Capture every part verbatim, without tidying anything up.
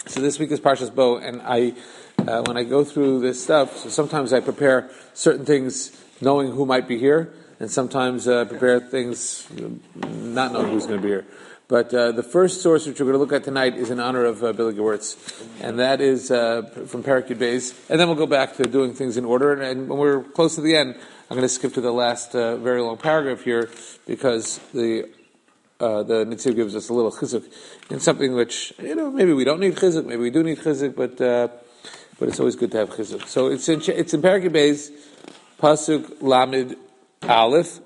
So this week is Parshas Bo, and I, uh, when I go through this stuff, so sometimes I prepare certain things knowing who might be here, and sometimes uh, prepare things not knowing who's going to be here. But uh, the first source which we're going to look at tonight is in honor of uh, Billy Gewirtz, and that is uh, from Perek Yud Beis, and then we'll go back to doing things in order, and, and when we're close to the end, I'm going to skip to the last uh, very long paragraph here, because the Uh, the Nitziv gives us a little chizuk in something which, you know, maybe we don't need chizuk, maybe we do need chizuk, but uh, but it's always good to have chizuk. So it's in it's in Perek Yud Beis, pasuk Lamed Aleph.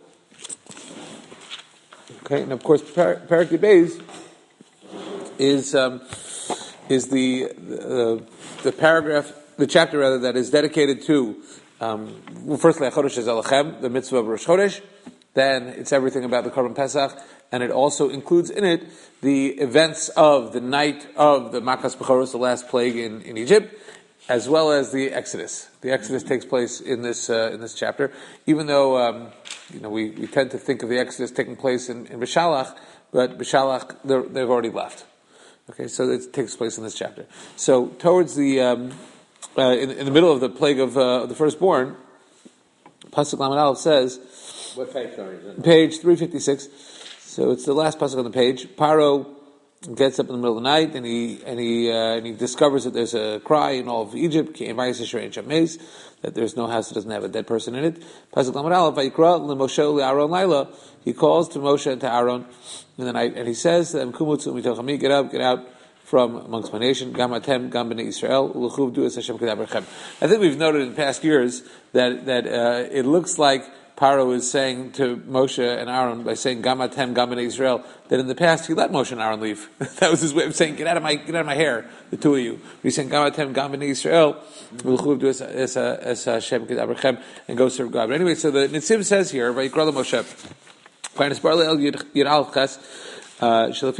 Okay, and of course Perek Yud Beis is um, is the uh, the paragraph, the chapter rather, that is dedicated to um, well, firstly Chodesh Elachem, the mitzvah of Rosh Chodesh. Then it's everything about the Korban Pesach, and it also includes in it the events of the night of the Makas Bechoros, the last plague in, in Egypt, as well as the Exodus. The Exodus takes place in this uh, in this chapter, even though um, you know we, we tend to think of the Exodus taking place in, in Beshalach, but Beshalach they've already left. Okay, so it takes place in this chapter. So towards the um, uh, in, in the middle of the plague of uh, the firstborn, Pasuk Lamed Aleph says. What page, sorry? Page three fifty-six. So it's the last pasuk on the page. Paro gets up in the middle of the night and he and he uh, and he discovers that there's a cry in all of Egypt that there's no house that doesn't have a dead person in it. Pasuk Lamed Aleph, Vayikra leMoshe leAaron Laila. He calls to Moshe and to Aaron in the night, and he says to them, Kumutzu mitochami, get up, get out from amongst my nation, Gam Atem, Gam Bnei Israel, Uluchuv du es Hashem kedaberchem. I think we've noted in past years that that uh, it looks like Paro is saying to Moshe and Aaron by saying Gam Atem, Gam Bnei Israel, that in the past he let Moshe and Aaron leave. That was his way of saying, get out of my get out of my hair, the two of you. He's saying Gam Atem, Gam Bnei Israel, Uluchuv du es es Hashem kedaberchem, and go serve God. But anyway, so the Nitziv says here, Vayikra Moshe, Vaynisbar le'el Yud Aleph Ches. Uh, that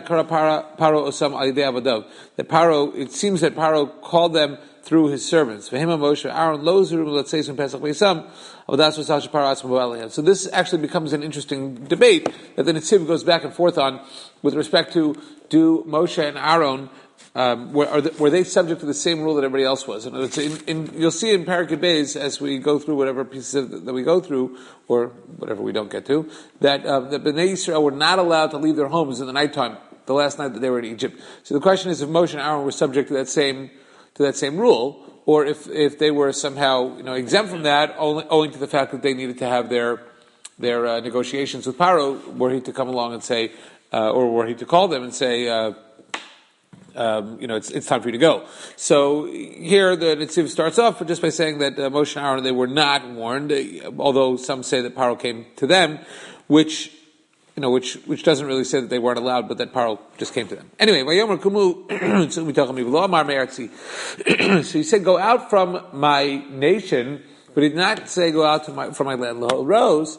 Paro, it seems that Paro called them through his servants. So this actually becomes an interesting debate that the Nitziv goes back and forth on with respect to, do Moshe and Aaron, um, were, are the, were they subject to the same rule that everybody else was? And it's in, in, you'll see in Perek Yud Beis, as we go through whatever pieces of, that we go through, or whatever we don't get to, that uh, the Bnei Yisrael were not allowed to leave their homes in the nighttime, the last night that they were in Egypt. So the question is if Moshe and Aaron were subject to that same to that same rule, or if if they were somehow you know exempt from that, only, owing to the fact that they needed to have their their uh, negotiations with Paro, were he to come along and say, uh, or were he to call them and say. Uh, Um, you know, it's, it's time for you to go. So here the Nitziv starts off just by saying that uh, Moshe and Aaron, they were not warned, uh, although some say that Paro came to them, which, you know, which, which doesn't really say that they weren't allowed, but that Paro just came to them. Anyway, so he said, go out from my nation, but he did not say go out to my, from my land. Rose,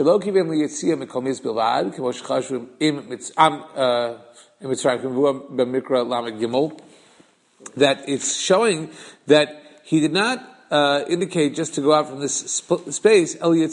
that it's showing that he did not uh, indicate just to go out from this sp- space. So we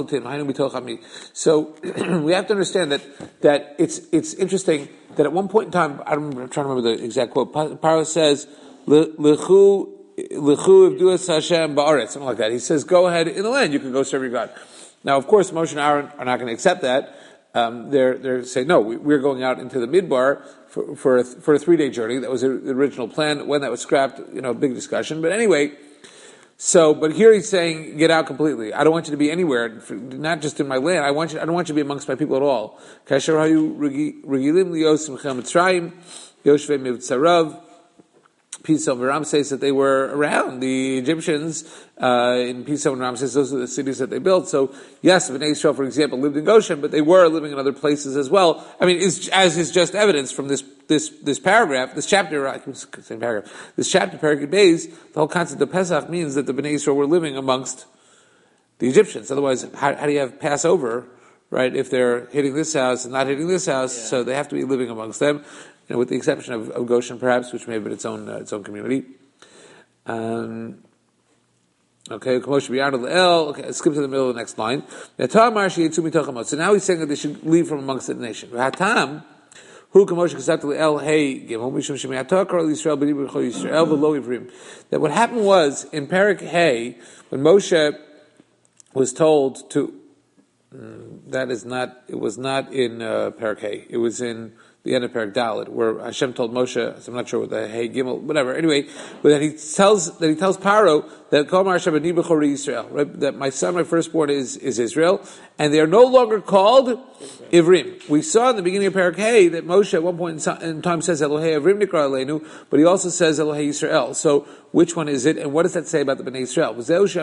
have to understand that that it's it's interesting that at one point in time, I don't remember, I'm trying to remember the exact quote. Paro says, "Lechu lechu ivduas Hashem ba'aretz," something like that. He says, "Go ahead in the land. You can go serve your God." Now, of course, Moshe and Aaron are not going to accept that. Um, they're, they're saying, no, we, we're going out into the Midbar for, for a, for a three-day journey. That was the original plan. When that was scrapped, you know, big discussion. But anyway, so, but here he's saying, get out completely. I don't want you to be anywhere, not just in my land. I want you, I don't want you to be amongst my people at all. Kasher hayu regilim lios mechem Mitzrayim, Yoshvei mivtzarav. Pisa and Ramses, that they were around the Egyptians uh, in Pisa and Ramses. Those are the cities that they built. So yes, Bnei Israel, for example, lived in Goshen, but they were living in other places as well. I mean, is, as is just evidence from this this this paragraph, this chapter. I can say paragraph. This chapter, Perek Yud Beis, the whole concept of Pesach means that the Bnei Israel were living amongst the Egyptians. Otherwise, how, how do you have Passover, right? If they're hitting this house and not hitting this house, yeah. So they have to be living amongst them. You know, with the exception of, of Goshen, perhaps, which may have been its own uh, its own community. Um, okay, okay, let's skip to the middle of the next line. So now he's saying that they should leave from amongst the nation. Hu Kamoshe Kasatli El Hey Gimel Mishum Shemiatok or Yisrael B'Dibur Chol Yisrael V'Lo Ivrim. That what happened was in Parak Hey when Moshe was told to. Mm, that is not. It was not in uh, Parak Hey. It was in the end of Parak Dalet, where Hashem told Moshe. So I'm not sure what the Hey Gimel, whatever. Anyway, but then he tells that he tells Paro that Kol Mar Hashem B'Dibur Chol Yisrael. Right? That my son, my firstborn, is is Israel, and they are no longer called Ivrim. We saw in the beginning of Parak Hey that Moshe at one point in time says Elohei Ivrim Nikra Aleinu, but he also says Elohei Yisrael. So which one is it, and what does that say about the Bnei Yisrael?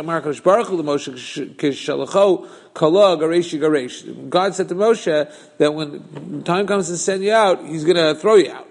God said to Moshe that when time comes to send you out, He's going to throw you out.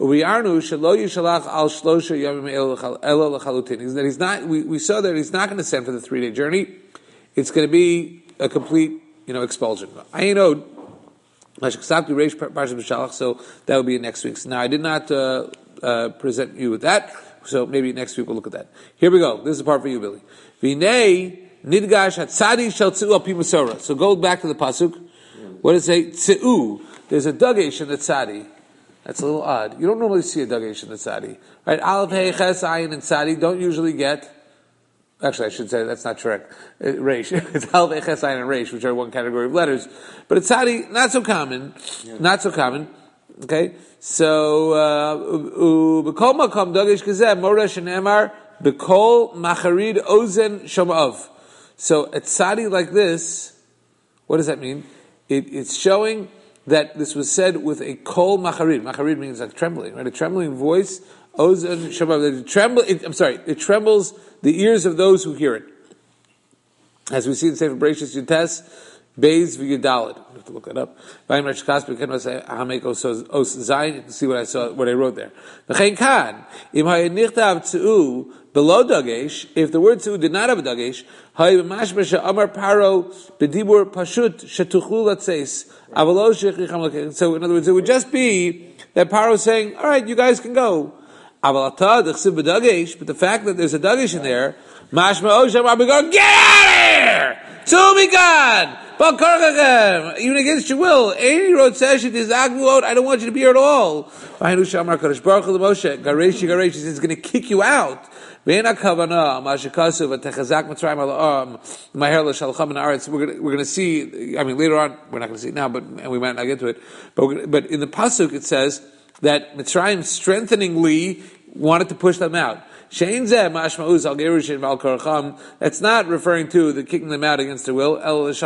That he's not. We, we saw that He's not going to send for the three day journey. It's going to be a complete, you know, expulsion. I know. So that would be next week's. Now I did not uh, uh, present you with that, so maybe next week we'll look at that. Here we go. This is the part for you, Billy. V'nei nidgash hatzadi shel tzu al pi masora. So go back to the pasuk. What does it say? Tzu. There's a dagesh in the tzadi. That's a little odd. You don't normally see a dagesh in the tzadi, right? Aleph hey ches ayin and tzadi don't usually get. Actually, I should say that's not correct. Uh, Reish. It's Aleph, Hey, Ches, Ayin, and Reish, which are one category of letters. But it's Tzadi, not so common. Yeah. Not so common. Okay? So, B'kol makom dagesh kazeh, moresh and emar, B'kol macharid ozen shoma'ov. So, a Tzadi like this, what does that mean? It, it's showing that this was said with a kol macharid. Macharid means like trembling, right? A trembling voice. Ozen shoma'ov. It tremble, it, I'm sorry, it trembles the ears of those who hear it. As we see in Sefer Bereshis Yutes, Beis v'Yudalid. I have to look that up. Vayim Rashkas b'ken say Hamek Os Zayin. You can see what I saw, what I wrote there. V'chein kan im haynichtav tzu below dagesh. If the word tzu did not have a dagesh, hay b'mashmasha amar paro b'dibur pashut shetuchlu latzeis avalo shechicham lakei. So in other words, it would just be that Paro saying, "All right, you guys can go." But the fact that there's a dagesh in there, mashma osham abigar, get out of here! To be God! Even against your will. Any road says it is agvuot, I don't want you to be here at all. He's going to kick you out. We're going to see, I mean later on, we're not going to see it now, but and we might not get to it. But, but in the pasuk it says that Mitzrayim strengtheningly wanted to push them out. That's not referring to the kicking them out against their will. Right? That's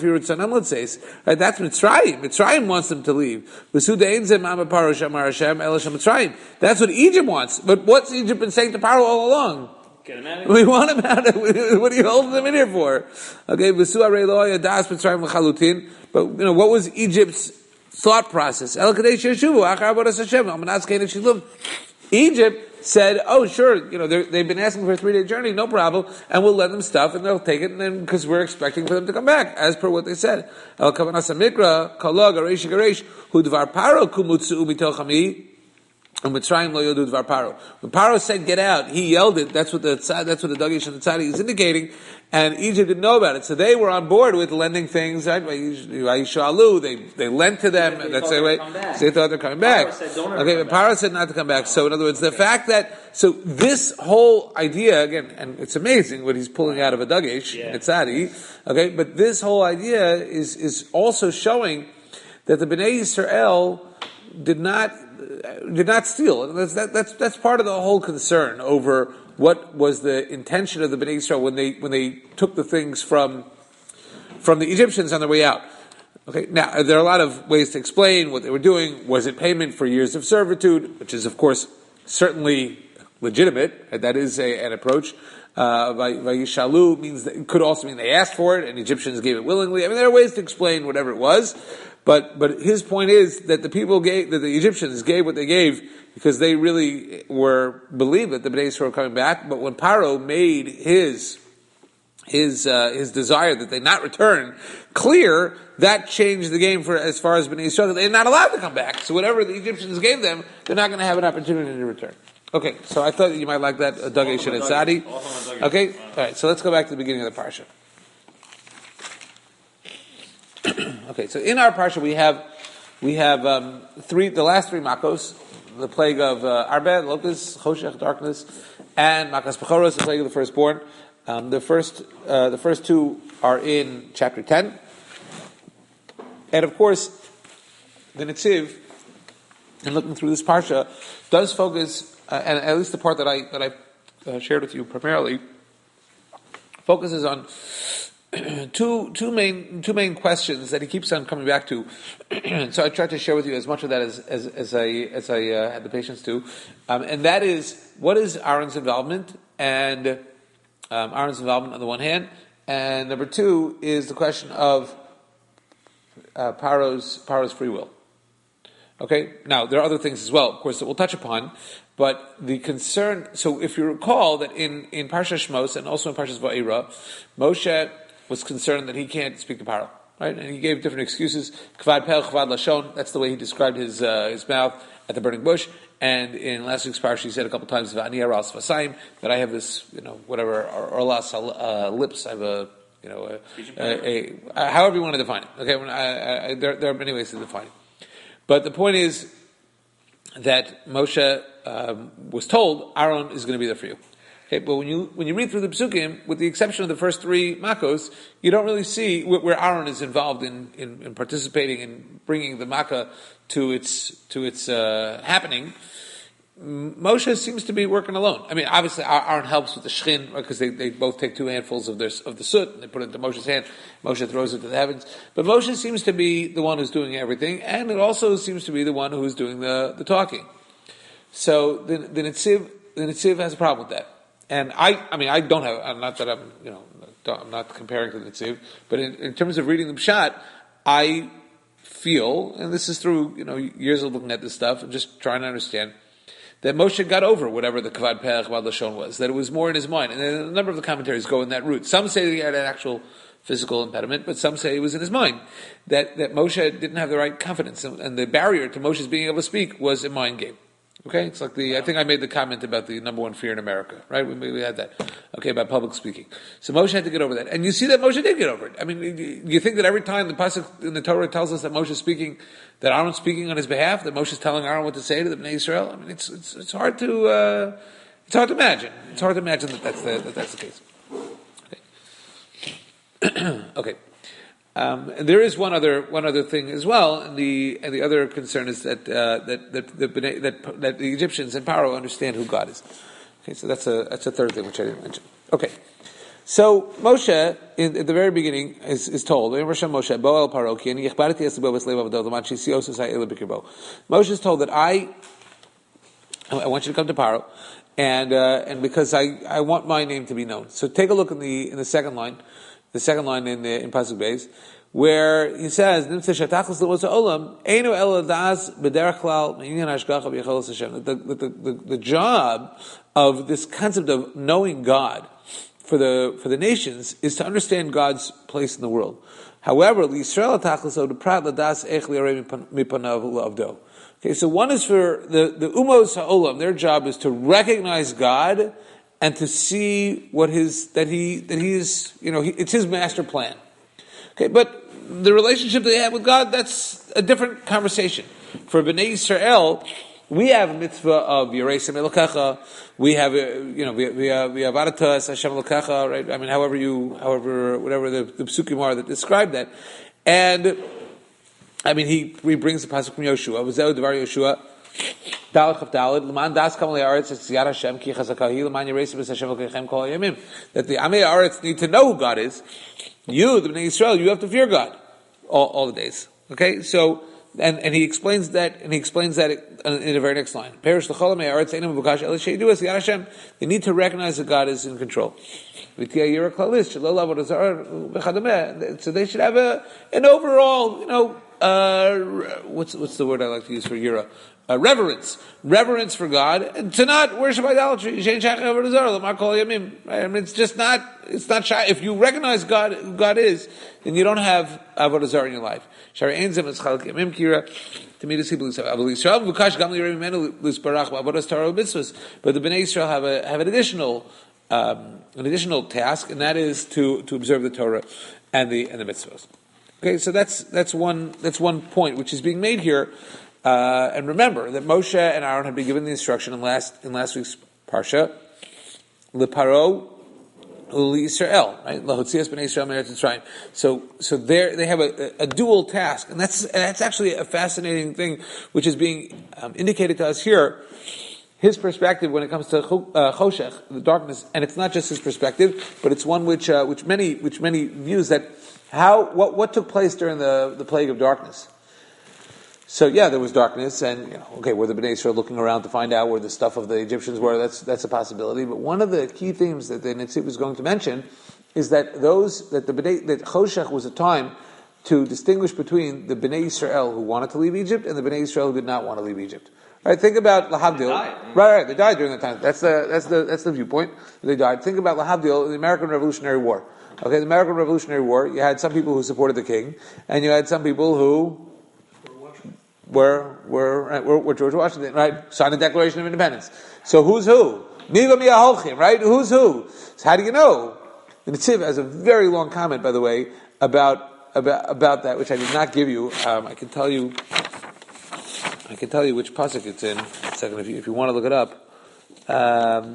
Mitzrayim. Mitzrayim wants them to leave. That's what Egypt wants. But what's Egypt been saying to Paro all along? Get him out. We want him out. What are you holding them in here for? Okay, but you know, what was Egypt's thought process? Egypt said, "Oh, sure, you know they've been asking for a three-day journey, no problem, and we'll lend them stuff, and they'll take it, and then because we're expecting for them to come back, as per what they said." El kavanasa mikra kalag areish gareish hu dvar paro kumutzu mitochami. And Mitzrayim lo yodu dvar Paro. When Paro said "get out," he yelled it. That's what the that's what the dagesh and the tzadi is indicating. And Egypt didn't know about it, so they were on board with lending things. Right? They they lent to them. They that's the way. So they thought they're coming back. Paro said, Don't okay, but Paro back. said not to come back. So in other words, the fact that so this whole idea again, and it's amazing what he's pulling out of a dagesh, yeah. tzadi. Okay, but this whole idea is is also showing that the Bnei Yisrael did not. Did not steal. That's, that, that's that's part of the whole concern over what was the intention of the Bnei Yisrael when they when they took the things from from the Egyptians on their way out. Okay, now there are a lot of ways to explain what they were doing. Was it payment for years of servitude, which is of course certainly legitimate. That is a, an approach. Uh, Vayishalu means that, it could also mean they asked for it and Egyptians gave it willingly. I mean, there are ways to explain whatever it was. But but his point is that the people gave, that the Egyptians gave what they gave because they really were believed that the Bnei Yisrael were coming back. But when Paro made his his uh, his desire that they not return clear, that changed the game for as far as Bnei Yisrael. They're not allowed to come back. So whatever the Egyptians gave them, they're not going to have an opportunity to return. Okay, so I thought that you might like that uh, dagesh and tzadi. Okay, all right. So let's go back to the beginning of the parsha. Okay, so in our parsha we have we have um, three, the last three makos, the plague of uh, Arbe, locusts, Choshech, darkness, and Makas Bechoros, the plague of the firstborn. Um, the first, uh, the first two are in chapter ten, and of course, the Netziv, and looking through this parsha, does focus, uh, and at least the part that I that I uh, shared with you primarily, focuses on two two main two main questions that he keeps on coming back to. So I tried to share with you as much of that as as, as I as I uh, had the patience to, um, and that is, what is Aaron's involvement, and um, Aaron's involvement on the one hand, and number two is the question of uh, Paro's Paro's free will. Okay, now there are other things as well, of course, that we'll touch upon, but the concern, so if you recall that in, in Parsha Shmos and also in Parsha Va'era, Moshe was concerned that he can't speak to Paro, right? And he gave different excuses. Kvad Pel, Kvad Lashon, that's the way he described his uh, his mouth at the burning bush. And in last week's Parsha, he said a couple times, Va'ani Aras Vasayim, that I have this, you know, whatever, Orlas uh, lips, I have a, you know, a, a, a, however you want to define it. Okay, when I, I, there, there are many ways to define it. But the point is that Moshe um, was told Aaron is going to be there for you. Okay, but when you when you read through the Pesukim, with the exception of the first three Makos, you don't really see where, where Aaron is involved in, in, in participating in bringing the Makkah to its to its uh, happening. Moshe seems to be working alone. I mean, obviously Aaron helps with the shechin, because they, they both take two handfuls of their of the soot and they put it into Moshe's hand. Moshe throws it to the heavens. But Moshe seems to be the one who's doing everything, and it also seems to be the one who's doing the, the talking. So the the Netziv the Netziv has a problem with that. And I, I mean, I don't have. I'm not that I'm, you know, I'm not comparing to the Netziv, but in, in terms of reading the Pshat, I feel, and this is through, you know, years of looking at this stuff and just trying to understand, that Moshe got over whatever the Kavad Peh, Kavad Lashon was, that it was more in his mind. And a number of the commentaries go in that route. Some say that he had an actual physical impediment, but some say it was in his mind. That, that Moshe didn't have the right confidence, and, and the barrier to Moshe's being able to speak was a mind game. Okay? It's like the, I think I made the comment about the number one fear in America, right? We, we had that. Okay, about public speaking. So Moshe had to get over that. And you see that Moshe did get over it. I mean, you think that every time the pasuk in the Torah tells us that Moshe is speaking, that Aaron's speaking on his behalf, that Moshe is telling Aaron what to say to the Bnei Israel? I mean, it's, it's, it's hard to, uh, it's hard to imagine. It's hard to imagine that that's the, that that's the case. Okay. Okay. Um, and there is one other one other thing as well, and the and the other concern is that uh, that that the that, that the Egyptians and Paro understand who God is. Okay, so that's a that's a third thing which I didn't mention. Okay, so Moshe in, at the very beginning is, is told Moshe Bo El Paro ki ani yichbarti es bo beslev avdol man shisi osus ha'el bikirbo. Moshe is told that I I want you to come to Paro, and uh, and because I, I want my name to be known. So take a look in the in the second line. The second line in the, in Pasuk Beis, where he says, the, the, the, the job of this concept of knowing God for the for the nations is to understand God's place in the world. However, okay, so one is for the, the Umos HaOlam, their job is to recognize God and to see what his, that he, that he is, you know, he, it's his master plan. Okay, but the relationship they have with God, that's a different conversation. For Bnei Yisrael, we have a mitzvah of Yeresim Elokecha, we have, you know, we, we have, we have Aratas Hashem Elokecha, right? I mean, however you, however, whatever the, the psukim are that describe that. And, I mean, he, he brings the pasuk from Yoshua, V'zeu Devar Yoshua, that the Amei Haaretz need to know who God is. You, the Bnei Yisrael, you have to fear God all, all the days. Okay, so and, and he explains that, and he explains that in the very next line. They need to recognize that God is in control. So they should have a an overall, you know, uh, what's what's the word I like to use for Yira? Uh, reverence, reverence for God, and to not worship idolatry. I mean, it's just not, it's not shy. If you recognize God, who God is, then you don't have avodah zarah in your life. But the Bnei Israel have a have an additional um, an additional task, and that is to to observe the Torah and the and the mitzvahs. Okay, so that's that's one that's one point which is being made here. Uh, and remember that Moshe and Aaron had been given the instruction in last in last week's parsha, leparo uli Israel, right? Lahotzias bnei Israel me'eretz Mitzrayim. So so there they have a, a, a dual task, and that's and that's actually a fascinating thing, which is being um, indicated to us here. His perspective when it comes to uh, choshech, the darkness, and it's not just his perspective, but it's one which uh, which many which many views that how what what took place during the the plague of darkness. So yeah, there was darkness, and you know, okay, were the Bnei Israel looking around to find out where the stuff of the Egyptians were? That's that's a possibility. But one of the key themes that the Netziv is going to mention is that those that the Bnei, that Choshech was a time to distinguish between the Bnei Israel who wanted to leave Egypt and the Bnei Israel who did not want to leave Egypt. Right? Think about Lahavdil. Right, right. They died during that time. That's the that's the that's the viewpoint. They died. Think about Lahavdil, the American Revolutionary War. Okay, the American Revolutionary War. You had some people who supported the king, and you had some people who Were, were, were, were George Washington, right? Signed the Declaration of Independence. So who's who? Miva miya holchim, right? Who's who? So how do you know? The Netziv has a very long comment, by the way, about, about, about that, which I did not give you. Um, I can tell you, I can tell you which pasuk it's in. A second, if you, if you want to look it up. Um,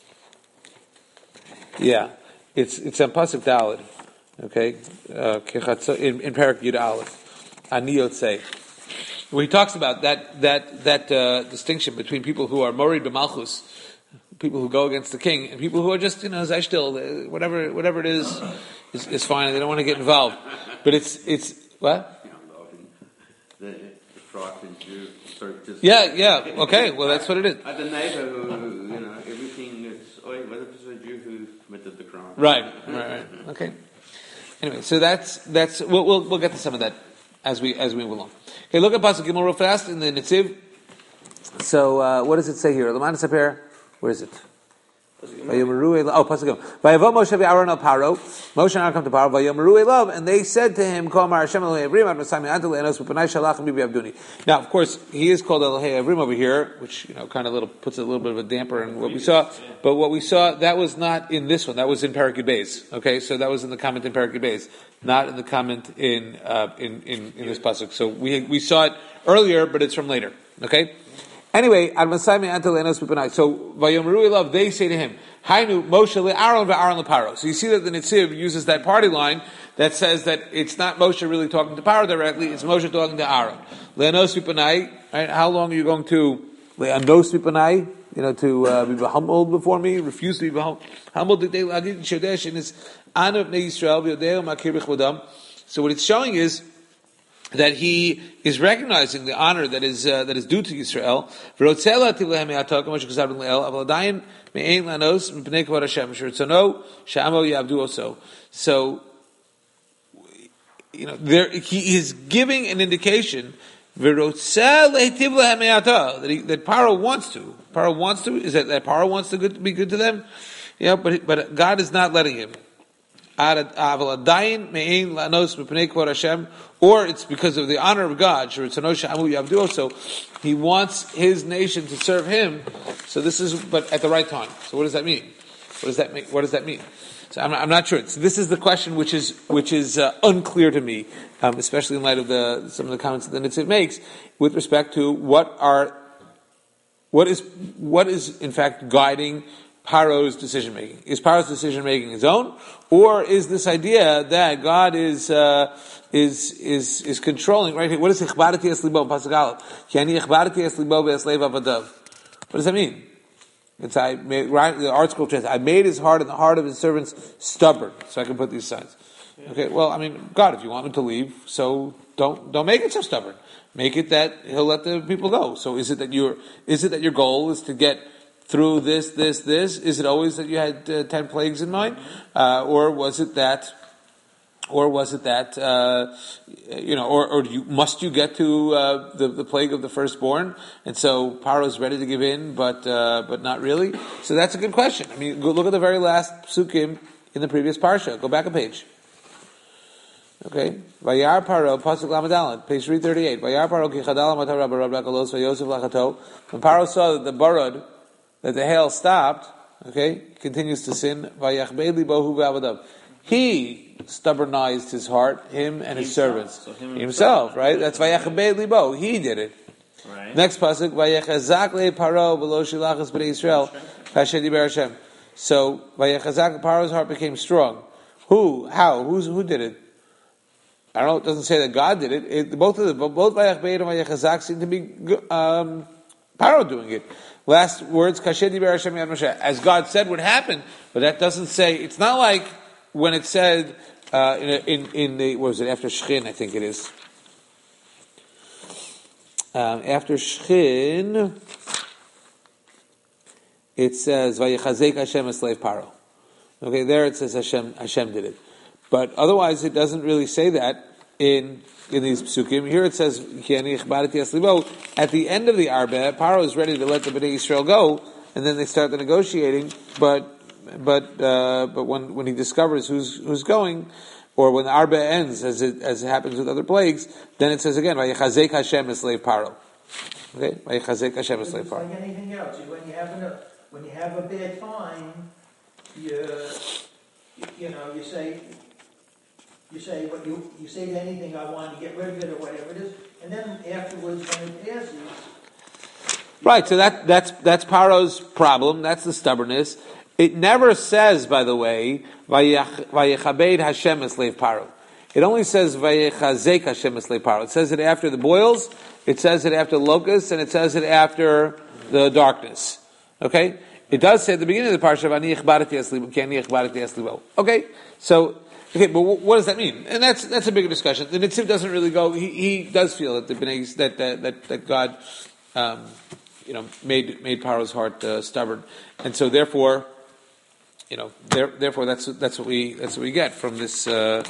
yeah. It's, it's on pasuk Daled. Okay? Uh, in, in Parak Yud Aleph. Ani Yotzei. Where he talks about that that that uh, distinction between people who are morid b'malchus, people who go against the king, and people who are just you know zayshtil, whatever whatever it is, is, is fine. And they don't want to get involved. But it's it's what? The, the frightened Jew, sort of just yeah, yeah. Okay, well that's what it is. At the neighbor who you know everything is. Oh, whether it's a Jew who committed the crime. Right, right, right. Okay. Anyway, so that's that's we'll we'll, we'll get to some of that as we as we move along. Okay, look at Pasuk Gimel real fast in the Netziv. So, uh, what does it say here? L'man Saper, where is it? Oh, Pasuk Gimel. Vayavo Moshe ve'Aaron al Paro. Moshe and Aaron come to Paro. Vayomeru elav, and they said to him, "Kol Amar Hashem Elohei Avrim Ad Masami Antel Enos V'Panai Shalach Bibi Abduni." Now, of course, he is called Elohei Avrim over here, which you know kind of little puts a little bit of a damper in what we saw. But what we saw that was not in this one. That was in Parak Yud Beis. Okay, so that was in the comment in Parak Yud Beis, not in the comment in uh, in, in in this pasuk. So we we saw it earlier, but it's from later. Okay. Anyway, Ad Masami Antel Enos V'Panai. So Vayomeru elav, they say to him, Hainu Moshe le'Aaron ve'Aaron leParo. So you see that the Netziv uses that party line that says that it's not Moshe really talking to Paro directly, it's Moshe talking to Aaron. Le'anos v'Panai, right? How long are you going to le'anos v'Panai? You know, to uh, be humbled before me, refuse to be humbled. So what it's showing is that he is recognizing the honor that is uh, that is due to Yisrael. So, you know, there he is giving an indication that he, that Paro wants to. Paro wants to is that, that Paro wants to good, be good to them. Yeah, but but God is not letting him. Or it's because of the honor of God. So he wants his nation to serve him. So this is, but at the right time. So what does that mean? What does that mean? What does that mean? So I'm, I'm not sure. So this is the question which is which is uh, unclear to me, um, especially in light of the some of the comments that the Netziv makes with respect to what are what is what is in fact guiding Paro's decision making. Is Paro's decision making his own, or is this idea that God is uh, is is is controlling? Right? What is ichbarati es libo pasuk aleph? Ki ichbarati es libo ve'esleiv avadav. What does that mean? It's I made right the art school translation. I made his heart and the heart of his servants stubborn, so I can put these signs. Okay, well, I mean, God, if you want him to leave, so don't don't make it so stubborn. Make it that he'll let the people go. So is it that your is it that your goal is to get through this, this, this? Is it always that you had uh, ten plagues in mind, uh, or was it that, or was it that, uh, you know, or, or do you, must you get to uh, the, the plague of the firstborn, and so Paro is ready to give in, but uh, but not really? So that's a good question. I mean, go look at the very last psukim in the previous parsha. Go back a page. Okay, Vayar Paro pasuk lamed page three thirty-eight. Vayar Paro ki chadal matar rabba rabba kalos vayosef lachato. When Paro saw that the barad, that the hail stopped, okay, continues to sin. Vayachbei libohu v'avadav. he stubbornized his heart, him and his Himself. servants. So him himself, himself. right? That's Vayechabed libo. He did it. Right. Next pasuk, Vayechazak le Paro v'lo shilachas b'nei Yisrael kasher diber Hashem. So Vayechazak, Paro's heart became strong. Who? How? Who's, who did it? I don't know. It doesn't say that God did it. it both of them, both Vayechbeid and Vayechazak seem to be um, Paro doing it. Last words, Kasher diber Hashem yad Moshe, as God said would happen, but that doesn't say. It's not like when it said uh, in, a, in in the what was it after Shechin? I think it is um, after Shechin. It says Vayechazek Hashem a slave Paro. Okay, there it says Hashem Hashem did it. But otherwise, it doesn't really say that in in these psukim. Here it says, at the end of the Arbeh, Paro is ready to let the Bnei Yisrael go, and then they start the negotiating. But but uh, but when when he discovers who's who's going, or when the Arbeh ends, as it as it happens with other plagues, then it says again, Vayechazek Hashem a slave Paro. Okay, Vayechazek Hashem a slave Paro. Like anything else, when you have a when you have a bad time, you you know you say. You say what you you say to anything, I want to get rid of it or whatever it is, and then afterwards when it passes. Right, so that that's that's Paro's problem. That's the stubbornness. It never says, by the way, Vayechabed Hashem es slave Paro. It only says Vayechazek Hashem es slave Paro. It says it after the boils. It says it after the locusts, and it says it after the darkness. Okay, it does say at the beginning of the parsha, Ani ichbarati es libo, ki ani ichbarati es libo. Okay, so. Okay, but what does that mean? And that's that's a bigger discussion. The Nitziv doesn't really go. He, he does feel that the Bnei, that that that, that God, um, you know, made made Paro's heart uh, stubborn, and so therefore, you know, there, therefore that's that's what we that's what we get from this uh,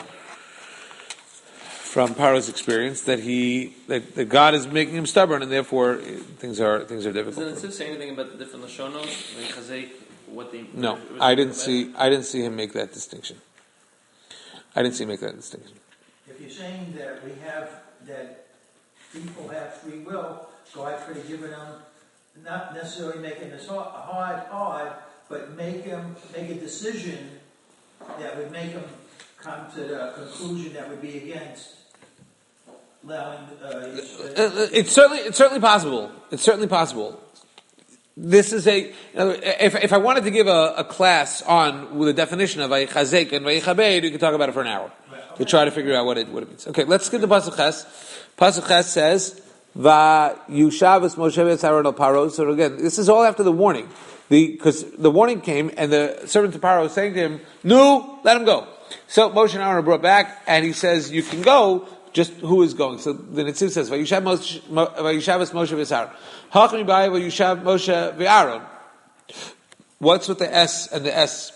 from Paro's experience, that he that, that God is making him stubborn, and therefore things are things are difficult. Does it say anything about the different lashonos? What they no, I didn't see I didn't see him make that distinction. I didn't see him make that distinction. If you're saying that we have, that people have free will, God could have given them, not necessarily making this hard, hard, but make them make a decision that would make them come to the conclusion that would be against allowing. Uh, it's certainly it's certainly possible. It's certainly possible. This is a, if, if I wanted to give a, a class on with a definition of Vayechazek and Vayechabed, we could talk about it for an hour to try to figure out what it what it means. Okay, let's get to Pasuk Ches. Pasuk Ches says, Va Yushavas Moshe v'Aaron al Paro. So again, this is all after the warning. The because the warning came and the servant of Paro was saying to him, "No, let him go." So Moshe and Aaron are brought back, and he says, "You can go. Just who is going?" So the Nitziv says, "Vayishavas Moshe v'Aaron." Hachmi b'ay vayishav Moshe v'Aaron. What's with the S and the S?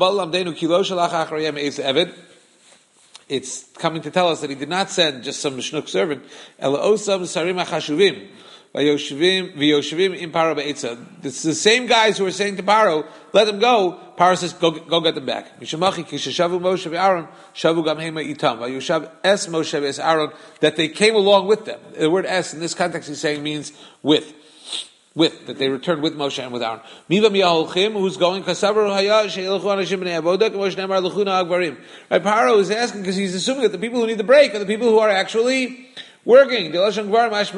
It's coming to tell us that he did not send just some shnuk servant. It's the same guys who are saying to Paro, let them go. Paro says, go, go get them back. That they came along with them. The word S in this context he's saying means with. With, that they returned with Moshe and with Aaron. Who's going? Right, Paro is asking because he's assuming that the people who need the break are the people who are actually working. Right, the,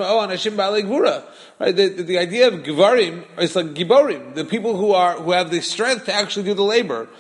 the, the idea of Gvarim is like Giborim, the people who are who have the strength to actually do the labor.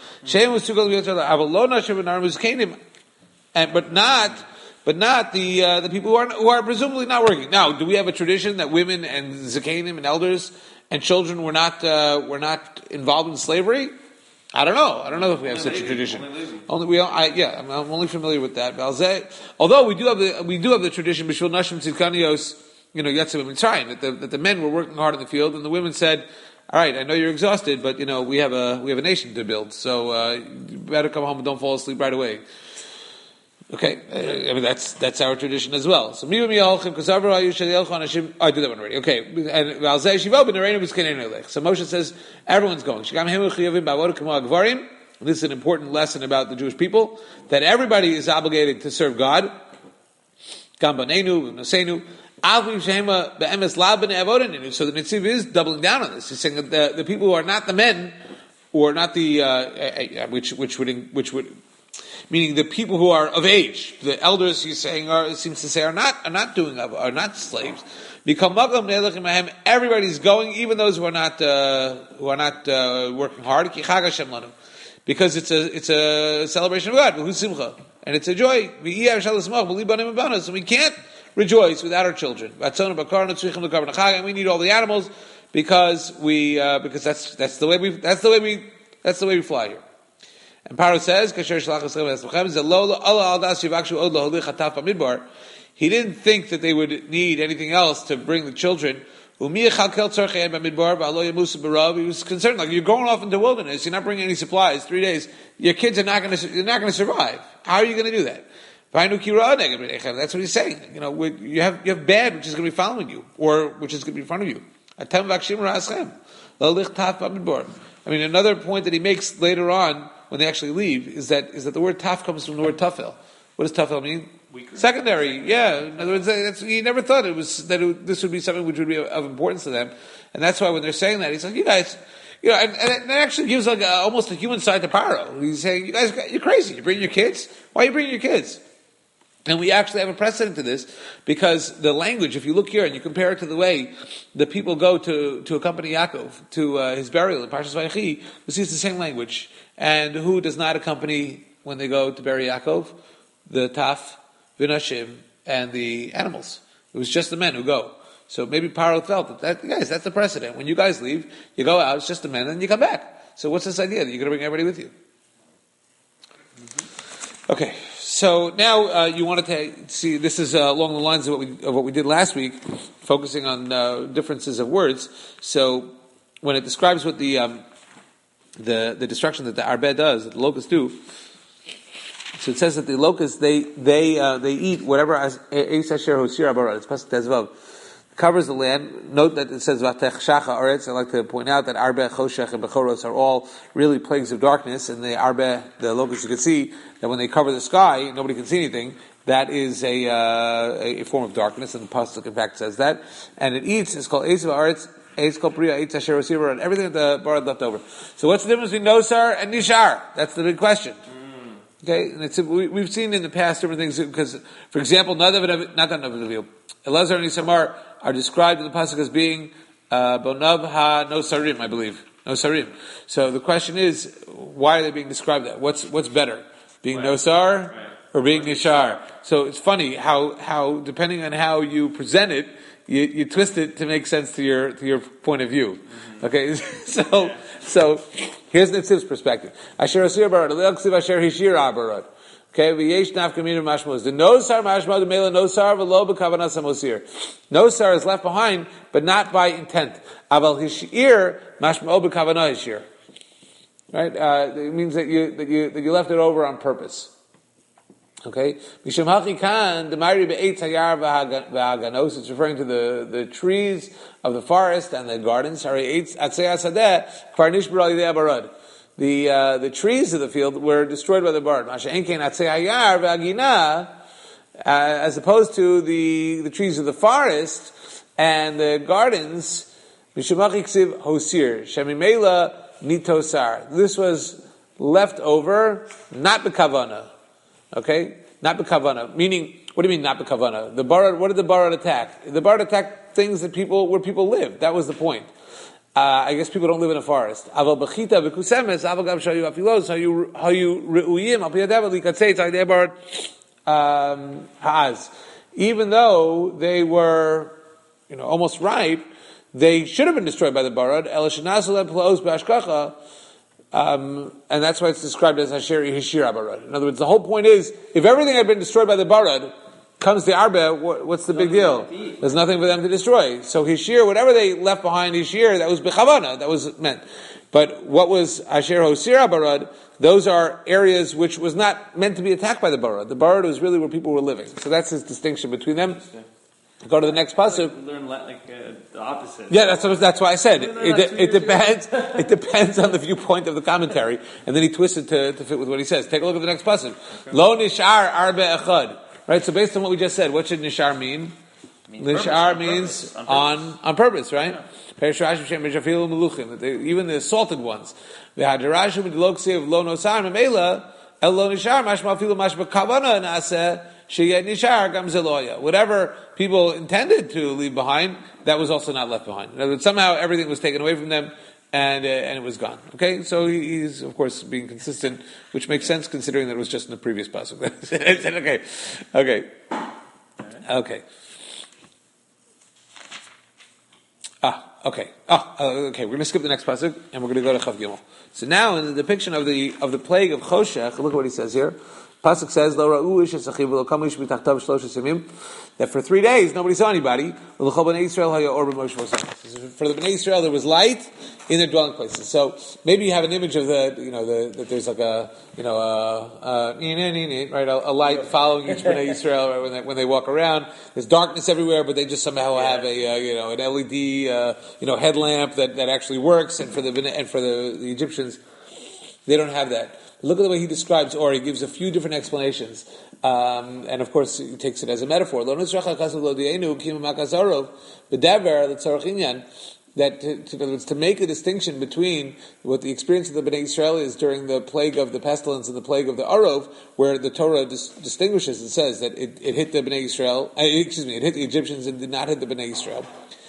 And but not But not the uh, the people who are who are presumably not working. Now, do we have a tradition that women and zakanim and elders and children were not uh, were not involved in slavery? I don't know. I don't know if we have only such lazy, a tradition. Only, only we, I, yeah, I'm, I'm only familiar with that. Although we do have the we do have the tradition b'shvil nashim tzidkanios, you know, yatzim mitzrayim, that the that the men were working hard in the field and the women said, "All right, I know you're exhausted, but you know we have a we have a nation to build, so uh, you better come home and don't fall asleep right away." Okay, uh, I mean that's that's our tradition as well. So I do that one already. Okay, and so Moshe says everyone's going. This is an important lesson about the Jewish people, that everybody is obligated to serve God. So the Nitziv is doubling down on this. He's saying that the, the people who are not the men, or not the uh, which which would which would meaning the people who are of age, the elders, he's saying, are, seems to say, are not are not doing are not slaves. Everybody's going, even those who are not uh, who are not uh, working hard, because it's a it's a celebration of God, and it's a joy. And we can't rejoice without our children. And we need all the animals because we uh, because that's that's the way we that's the way we that's the way we fly here. And Paro says, he didn't think that they would need anything else to bring the children. He was concerned, like, you're going off into the wilderness, you're not bringing any supplies, three days, your kids are not going to, you're not going to survive. How are you going to do that? That's what he's saying. You know, you have, you have bad, which is going to be following you, or which is going to be in front of you. I mean, another point that he makes later on, when they actually leave, is that, is that the word taf comes from the word tafel. What does tafel mean? Weaker. Secondary, yeah. In other words, that's, he never thought it was that it, this would be something which would be of, of importance to them, and that's why when they're saying that, he's like, "You guys, you know," and, and it actually gives like a, almost a human side to Paro. He's saying, "You guys, you're crazy. You bring your kids. Why are you bringing your kids?" And we actually have a precedent to this because the language, if you look here and you compare it to the way the people go to to accompany Yaakov to uh, his burial in Parshas Vayechi, you see it's the same language. And who does not accompany when they go to bury Yaakov? The Taf, Vinashim, and the animals. It was just the men who go. So maybe Paro felt that, that, guys, that's the precedent. When you guys leave, you go out, it's just the men, and then you come back. So what's this idea that you're going to bring everybody with you? Mm-hmm. Okay, so now uh, you wanted to see, this is uh, along the lines of what we of what we did last week, focusing on uh, differences of words. So when it describes what the um, the the destruction that the arbeh does, that the locusts do, so it says that the locusts, they they uh, they eat whatever as Eis Asher Hosir Abarad. It's Pasuk Tezvav, covers the land. Note that it says Vatech Shacha Aretz. I like to point out that Arbeh, Choshech, and Bechoros are all really plagues of darkness, and the Arbeh, the locusts, you can see that when they cover the sky, nobody can see anything. That is a uh, a form of darkness, and the Pasuk in fact says that. And it eats. It's called Eis Aretz. Eis Kol Priya, Eis Asher Hosir Abarad. Everything that the Barad left over. So what's the difference between Nosar and Nishar? That's the big question. Okay, and it's, we, we've seen in the past different things, because, for example, Nadav, not that Nadav, Elazar and Isamar are described in the pasuk as being uh, Bonav ha Nosarim, I believe, Nosarim. So the question is, why are they being described that? What's what's better, being right. Nosar or being Nishar? So it's funny how how depending on how you present it, you, you twist it to make sense to your to your point of view. Mm-hmm. Okay, so so. Here's Nitziv's perspective. Asher Asir Barad, Le'aksiv Asher Hishir Abarad. Okay, V'yesh Nafkaminu Mashmos. The Nosar Mashma, the Mela Nosar, V'lo B'kavanas HaMosir. Nosar is left behind, but not by intent. Aval Hishir, Mashma B'kavanah Hishir. Right? Uh, it means that you, that you, that you left it over on purpose. Okay? Mishum Hachi Kan, the Mari Be'etz Hayar V'haganos, it's referring to the, the trees of the forest and the gardens. The uh, the trees of the field were destroyed by the bird. As opposed to the, the trees of the forest and the gardens, this was left over, not bekavana. Okay? Not bekavana. Meaning, what do you mean not bekavana? The barad, what did the barad attack? The barad attacked things that people, where people live. That was the point. Uh, I guess people don't live in a forest. Aval bechita v'kusemes, aval gam shayu afilos, hayu, hayu re'uyim, al piyadev, likatzei, tzai barad, um, ha'az. Even though they were, you know, almost ripe, they should have been destroyed by the barad, el shenasu le plaos b'ashkacha, Um, and that's why it's described as Hasher Hishir Abarad. In other words, the whole point is, if everything had been destroyed by the Barad, comes the Arbeh, what, what's the big deal? There's nothing for them to destroy. So Hishir, whatever they left behind Hishir, that was Bechavana, that was meant. But what was Hasher Hosir Abarad, those are areas which was not meant to be attacked by the Barad. The Barad was really where people were living. So that's his distinction between them. Go to the next pasuk. Like learn like uh, the opposite. Yeah, that's what, that's why I said it. It, it depends. It depends on the viewpoint of the commentary, and then he twisted to, to fit with what he says. Take a look at the next pasuk. Lo nishar arbe echad. Right. So based on what we just said, what should nishar mean? mean nishar purpose, means on purpose. on, on purpose, right? Yeah. Even the assaulted ones. The hadarashu with lo ksiv lo nosar memela. Elo nishar mashma afilu mashma kavana nase sheyet nishar gam zeloya. Whatever people intended to leave behind, that was also not left behind. In other words, somehow everything was taken away from them, and uh, and it was gone. Okay, so he, he's of course being consistent, which makes sense considering that it was just in the previous pasuk. okay, okay, okay. Ah, okay. Ah, uh, okay. We're going to skip the next pasuk and we're going to go to Chav Gimel. So now, in the depiction of the of the plague of Choshech, look at what he says here. Pasuk says, "Lo ra'u ish esachiv v'lo kamu ish mitachtav shloshes yamim." That for three days nobody saw anybody. For the Bnei Israel there was light in their dwelling places. So maybe you have an image of the, you know, the, that there's like a, you know, a, a right, a, a light following each Bnei Israel right, when they when they walk around. There's darkness everywhere, but they just somehow have a, uh, you know, an L E D, uh, you know, headlamp that, that actually works. And for the and for the, the Egyptians, they don't have that. Look at the way he describes, or he gives a few different explanations. Um, and of course, he takes it as a metaphor. That to, to, in other words, to make a distinction between what the experience of the Bnei Israel is during the plague of the pestilence and the plague of the Arov, where the Torah dis- distinguishes and says that it, it hit the Bnei Israel, uh, excuse me, it hit the Egyptians and did not hit the Bnei Israel.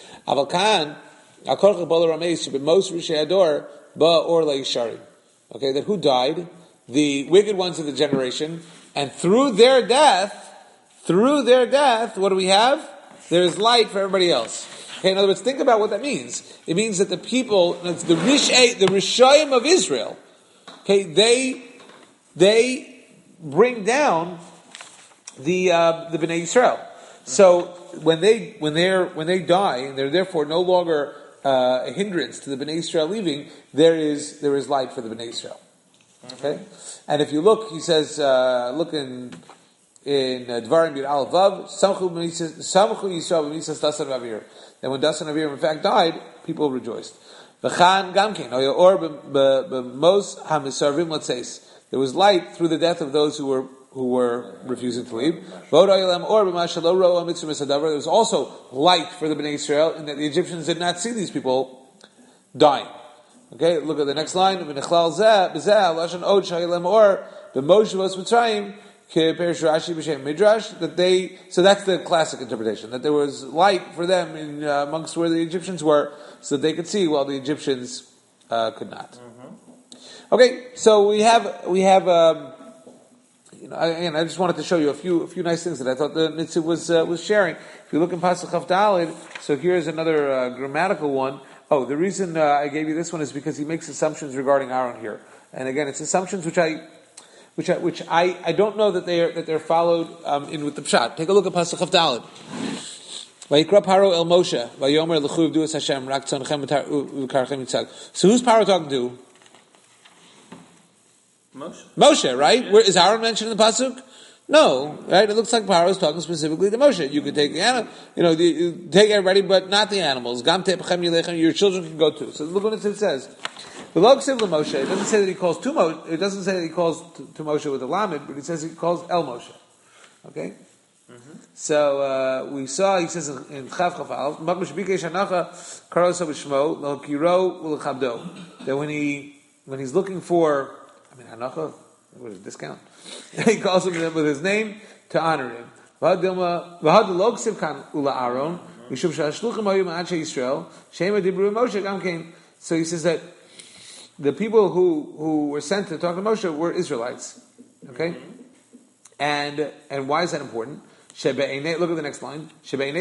Okay, that who died? The wicked ones of the generation, and through their death, through their death, what do we have? There is light for everybody else. Okay, in other words, think about what that means. It means that the people, the Rishai, the Rishayim of Israel, okay, they they bring down the uh, the Bnei Israel. So when they when they're when they die and they're therefore no longer uh, a hindrance to the Bnei Israel leaving, there is there is light for the Bnei Israel. Okay, and if you look, he says, uh, look in in Dvarim Yud Aleph Vav, Samchu Yisrael b'Misas Dasan Avir. That when Dasan Avir in fact died, people rejoiced. V'chan Gamkin Oya Or b'Mos HaMisarvim Latzeis. There was light through the death of those who were who were refusing to leave. There was also light for the Bnei Israel in that the Egyptians did not see these people dying. Okay, look at the next line. That they, so that's the classic interpretation, that there was light for them in uh, amongst where the Egyptians were, so that they could see while the Egyptians uh, could not. Mm-hmm. Okay, so we have we have. Um, you know, again, I just wanted to show you a few a few nice things that I thought the Nitzu was uh, was sharing. If you look in Pasuk Chaf Daled, so here's another uh, grammatical one. Oh, the reason uh, I gave you this one is because he makes assumptions regarding Aaron here, and again, it's assumptions which I, which I, which I, I don't know that they are that they're followed um, in with the pshat. Take a look at Pasuk Chaf Daled. Vayikra Paro el Moshe, Vayomer l'chuv duas Hashem rak tzonechem v'karchem yitzag. So who's Paro talking to? Moshe. Moshe, right? Where is Aaron mentioned in the pasuk? No, right? It looks like Paro is talking specifically to Moshe. You could take the animal, you know, the, you take everybody, but not the animals. Gam tepchem yilechem, your children can go too. So look what it says. The log siv Moshe. It doesn't say that he calls to Moshe. It doesn't say that he calls to, to Moshe with a lamed, but it says he calls El Moshe. Okay. Mm-hmm. So uh, we saw. He says in Chav Chaf Aleph, Makush bikesh hanacha karosa b'shmo lo kiro u'lechabdo. That when he when he's looking for, I mean hanacha, what is a discount? He calls him with his name to honor him. So he says that the people who, who were sent to talk to Moshe were Israelites. Okay? And and why is that important? Look at the next line.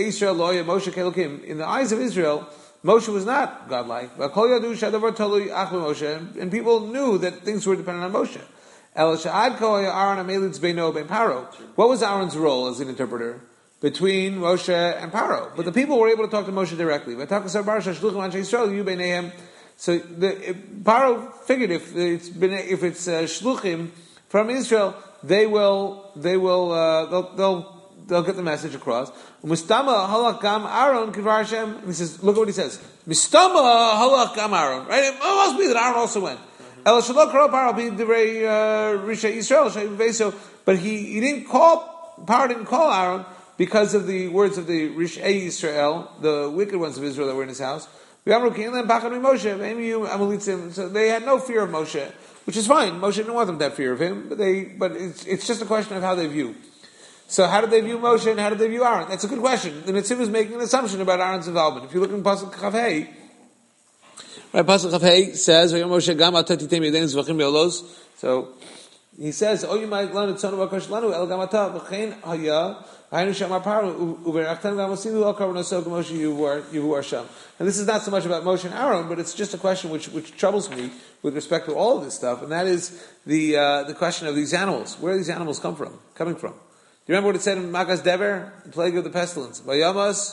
In the eyes of Israel, Moshe was not godlike. And people knew that things were dependent on Moshe. What was Aaron's role as an interpreter between Moshe and Paro? But the people were able to talk to Moshe directly. So the, Paro figured if it's been, if it's uh, shluchim from Israel, they will they will uh, they'll, they'll they'll get the message across. Mistama halak gam Aaron kvar Hashem. And he says, look at what he says. Mistama halak gam Aaron. Right? It must be that Aaron also went. But he, he didn't call, Paro didn't call Aaron because of the words of the Rishei Yisrael, the wicked ones of Israel that were in his house. So they had no fear of Moshe, which is fine. Moshe didn't want them to have fear of him, but they, but it's, it's just a question of how they view. So how did they view Moshe and how did they view Aaron? That's a good question. The Netziv is making an assumption about Aaron's involvement. If you look in Pasuk Chavhei, right, Pasuk Chavhei says, Moshe gam atatitem yedein zvachim be'olos. So he says, "Oh, you might learn it. Son of Akash lanu el gamata v'chein haya haynu shamar paru uverachtan gamasilu el karbonosel Moshe you are you are sham." And this is not so much about Moshe and Aaron, but it's just a question which which troubles me with respect to all of this stuff, and that is the uh, the question of these animals. Where do these animals come from? Coming from? Do you remember what it said in Makas Dever, the plague of the pestilence? Vayamas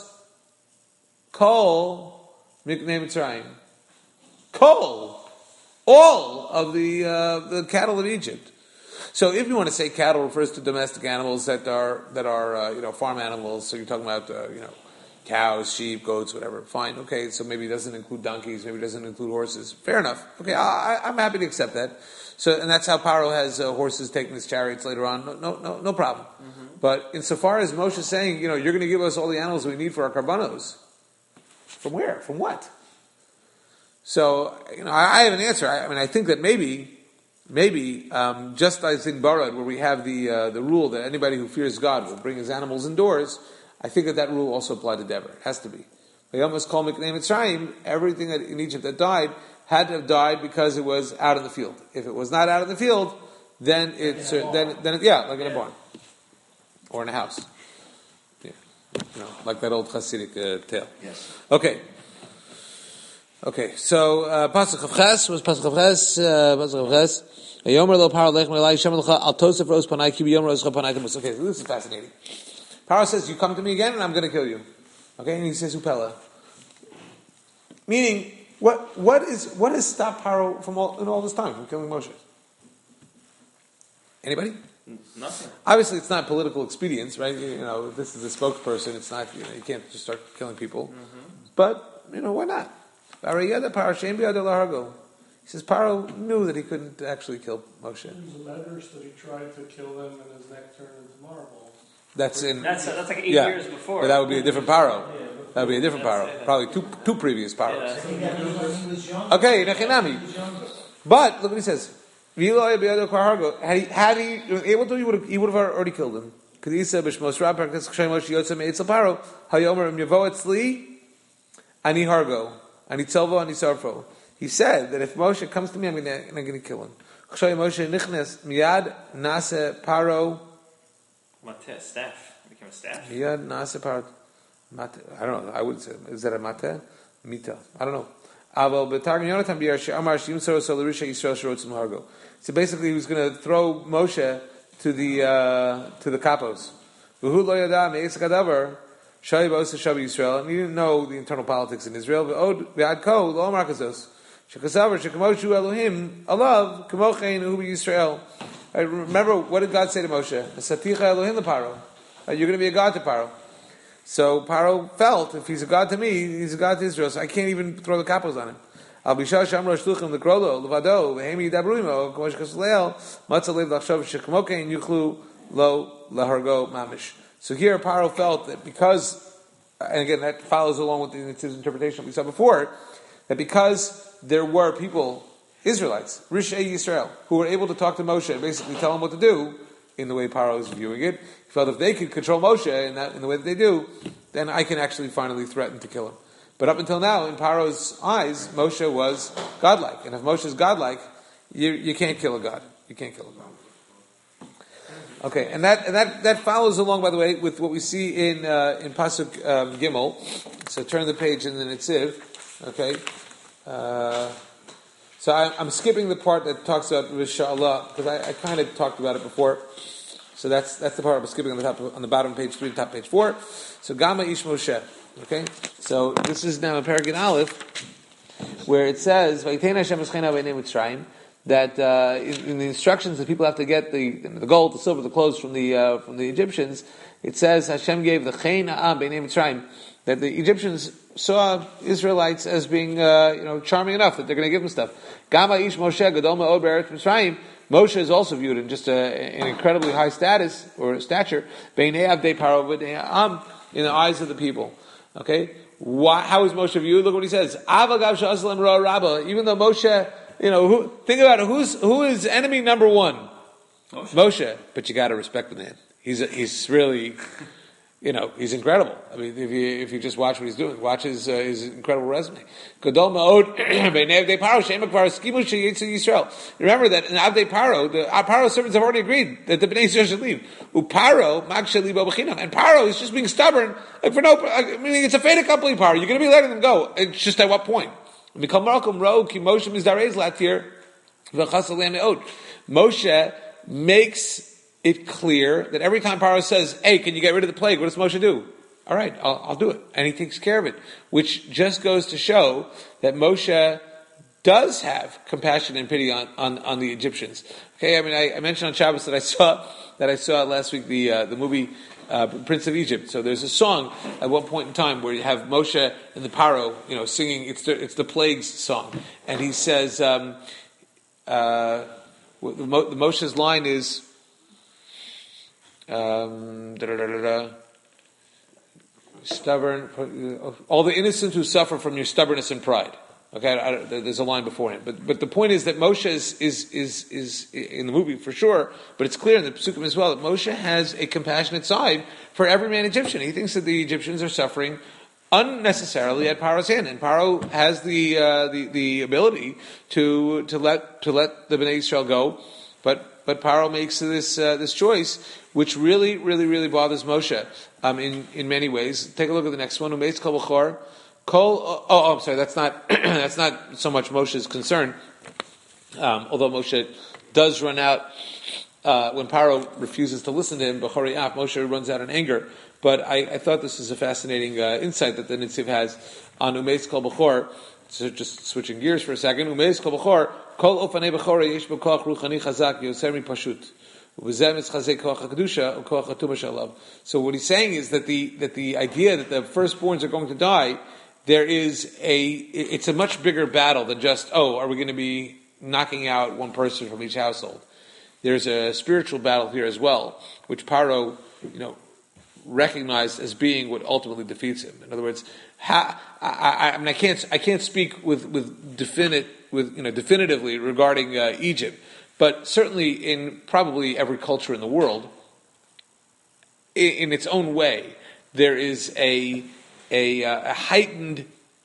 kol miknei Mitzrayim. Kol, all of the uh, the cattle of Egypt. So, if you want to say cattle refers to domestic animals that are that are uh, you know farm animals, so you're talking about uh, you know cows, sheep, goats, whatever. Fine, okay. So maybe it doesn't include donkeys, maybe it doesn't include horses. Fair enough. Okay, I, I'm happy to accept that. So, and that's how Paro has uh, horses taking his chariots later on. No, no, no, no problem. Mm-hmm. But insofar as Moshe is saying, you know, you're going to give us all the animals we need for our karbanos, from where? From what? So, you know, I, I have an answer. I, I mean, I think that maybe. Maybe, um, just as in Barad, where we have the uh, the rule that anybody who fears God will bring his animals indoors, I think that that rule also applied to Deborah. It has to be. Everything that in Egypt that died had to have died because it was out in the field. If it was not out in the field, then it's uh, then then it, yeah, like in a barn or in a house. Yeah, you know, like that old Hasidic uh, tale. Yes. Okay. Okay, so uh, Pasuk of Ches was Pasuk of Ches. Uh, Pasuk of Ches. Yomer lo Paro lech melai shem lecha al tosef ros panai ki biyomer ros panai temus. Okay, so this is fascinating. Paro says, "You come to me again, and I'm going to kill you." Okay, and he says, "Upela." Meaning, what what is what has stopped Paro from all in all this time from killing Moshe? Anybody? Nothing. Obviously, it's not political expedience, right? You know, if this is the spokesperson. It's not. You know, you can't just start killing people. Mm-hmm. But you know, why not? He says Paro knew that he couldn't actually kill Moshe. It was a letters that he tried to kill them and his neck turned into marble. That's in. That's, that's like eight yeah, years before. But that would be a different Paro. Yeah, That would be a different Paro. Probably two two previous Paros. Yeah. He got me when he was young. Okay, Nechinami. But look what he says. Had he had he been able to, he would have he would have already killed him. Because he said, "B'shmos Rab Praktis Kshay Moshe Yotzei Me'etzel Paro Hayomer Im Yavo Etzli Ani Hargo." And he told and he sarfo. He said that if Moshe comes to me, I'm going to, I'm going to kill him. Moshe nichnes miyad nase paro. Mate, staff. It became a staff. Miyad nase paro. Mate. I don't know. I would say, is that a mate? Mita. I don't know. Aval betargim Yonatan biyar she'amar she'im soro so l'risha Yisrael she'rotzim hargo. So basically, he was going to throw Moshe to the uh, to the kapos. V'hu lo yada me'etzak hadavar. And he didn't know the internal politics in Israel. I remember, what did God say to Moshe? You're going to be a God to Paro. So Paro felt, if he's a God to me, he's a God to Israel, so I can't even throw the kapos on him. So here Paro felt that because, and again that follows along with his interpretation we saw before, that because there were people, Israelites, Rishei Yisrael, who were able to talk to Moshe and basically tell him what to do, in the way Paro is viewing it, he felt if they could control Moshe in, that, in the way that they do, then I can actually finally threaten to kill him. But up until now, in Paro's eyes, Moshe was godlike. And if Moshe is godlike, you, you can't kill a god. You can't kill a god. Okay, and that and that, that follows along, by the way, with what we see in uh, in Pasuk um, Gimel. So turn the page in the Netziv. Okay, uh, so I, I'm skipping the part that talks about Rishallah because I, I kind of talked about it before. So that's that's the part I'm skipping on the top on the bottom of page three, top page four. So Gama Ish Moshe. Okay, so this is now in Paragraph Aleph, where it says Vayitein Hashem Eschena B'nei Mitzrayim. That uh, in, in the instructions that people have to get the the gold, the silver, the clothes from the uh, from the Egyptians, it says Hashem gave the Chein Ha'am B'nei Mitzrayim, that the Egyptians saw Israelites as being uh, you know charming enough that they're going to give them stuff. Gama Ish Moshe Gadol Me'od Be'eretz Mitzrayim. Moshe is also viewed in just a, an incredibly high status or stature B'nei Avdei Paro B'nei Ha'am, in the eyes of the people. Okay, Why, how is Moshe viewed? Look what he says. Avagav sha'aslam ra rabba. Even though Moshe, you know, who, think about it. Who's who is enemy number one? Moshe. Moshe. But you got to respect the man. He's he's really, you know, he's incredible. I mean, if you if you just watch what he's doing, watch his uh, his incredible resume. Gadol ma'od b'nei Avdei Paro she'emak var skimu she'yitzu Yisrael. Remember that in Avdei Paro, the uh, Paro servants have already agreed that the Bnei Yisrael should leave. Uparo mag shelibo b'chinam, and Paro is just being stubborn. Like for no, I mean, it's a fait accompli. Paro, you're going to be letting them go. It's just at what point? Moshe makes it clear that every time Paro says, "Hey, can you get rid of the plague?" What does Moshe do? All right, I'll, I'll do it, and he takes care of it, which just goes to show that Moshe does have compassion and pity on, on, on the Egyptians. Okay, I mean, I, I mentioned on Shabbos that I saw that I saw last week the uh, the movie uh, Prince of Egypt. So there's a song at one point in time where you have Moshe and the Paro, you know, singing. It's the, it's the plagues song, and he says, um, uh, the, Mo, the Moshe's line is. Um, da, da, da, da, da. Stubborn, all the innocents who suffer from your stubbornness and pride. Okay, I, I, there's a line beforehand, but but the point is that Moshe is, is is is in the movie for sure, but it's clear in the Pesukim as well that Moshe has a compassionate side for every man Egyptian. He thinks that the Egyptians are suffering unnecessarily at Paro's hand, and Paro has the uh, the the ability to to let to let the Bnei Yisrael go, but. But Paro makes this uh, this choice, which really, really, really bothers Moshe um, in in many ways. Take a look at the next one. Umeis kol b'chor, kol. Oh, oh, I'm sorry. That's not that's not so much Moshe's concern. Um, although Moshe does run out uh, when Paro refuses to listen to him. B'chori af, Moshe runs out in anger. But I, I thought this is a fascinating uh, insight that the Nitziv has on Umeis kol b'chor. So just switching gears for a second. Umeis kol b'chor. Kol ofanei b'chorei yesh bo koach ruchani chazak yoser mi pashut. U'bezeh mitzchazei koach hakadusha u'koach hatuma shalav. So what he's saying is that the that the idea that the firstborns are going to die, there is a it's a much bigger battle than just oh are we going to be knocking out one person from each household. There's a spiritual battle here as well, which Paro, you know, recognized as being what ultimately defeats him. In other words, how, I, I, I mean, I can't, I can't speak with with definite, with you know, definitively regarding uh, Egypt, but certainly in probably every culture in the world, in, in its own way, there is a a, a heightened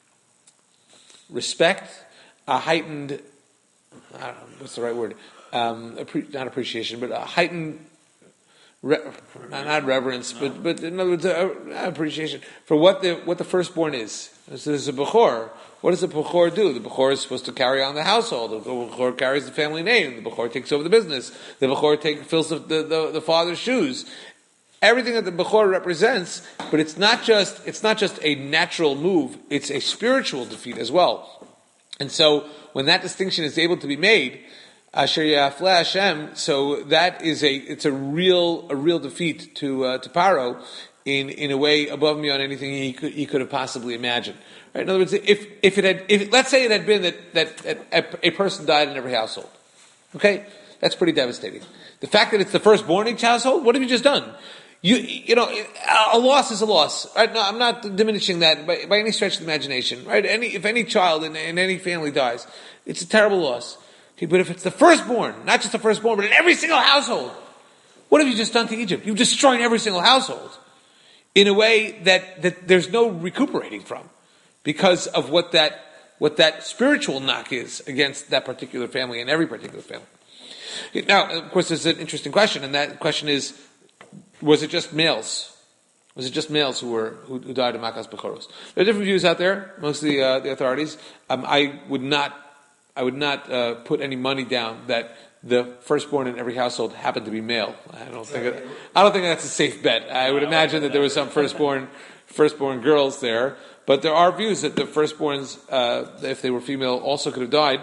respect, a heightened, I don't know, what's the right word? Um, appre- not appreciation, but a heightened. Re- not, not reverence, but but in other words, uh, appreciation for what the what the firstborn is. This is a bechor. What does the bechor do? The bechor is supposed to carry on the household. The bechor carries the family name. The bechor takes over the business. The bechor take, fills the, the, the, the father's shoes. Everything that the bechor represents, but it's not just it's not just a natural move. It's a spiritual defeat as well. And so when that distinction is able to be made. Asher Yafle Hashem. So that is a it's a real a real defeat to uh, to Paro in in a way above and beyond anything he could he could have possibly imagined. Right? In other words, if if it had if let's say it had been that that, that a, a person died in every household, okay, that's pretty devastating. The fact that it's the firstborn in each household, what have you just done? You you know a loss is a loss. Right? No, I'm not diminishing that by, by any stretch of the imagination. Right? Any if any child in, in any family dies, it's a terrible loss. Okay, but if it's the firstborn, not just the firstborn, but in every single household, what have you just done to Egypt? You've destroyed every single household in a way that, that there's no recuperating from because of what that what that spiritual knock is against that particular family and every particular family. Okay, now, of course, there's an interesting question, and that question is, was it just males? Was it just males who were who, who died of Makas Bechoros? There are different views out there amongst the uh, the authorities. Um, I would not. I would not uh, put any money down that the firstborn in every household happened to be male. I don't think it, I don't think that's a safe bet. I would imagine that there was some firstborn firstborn girls there, but there are views that the firstborns, uh, if they were female, also could have died.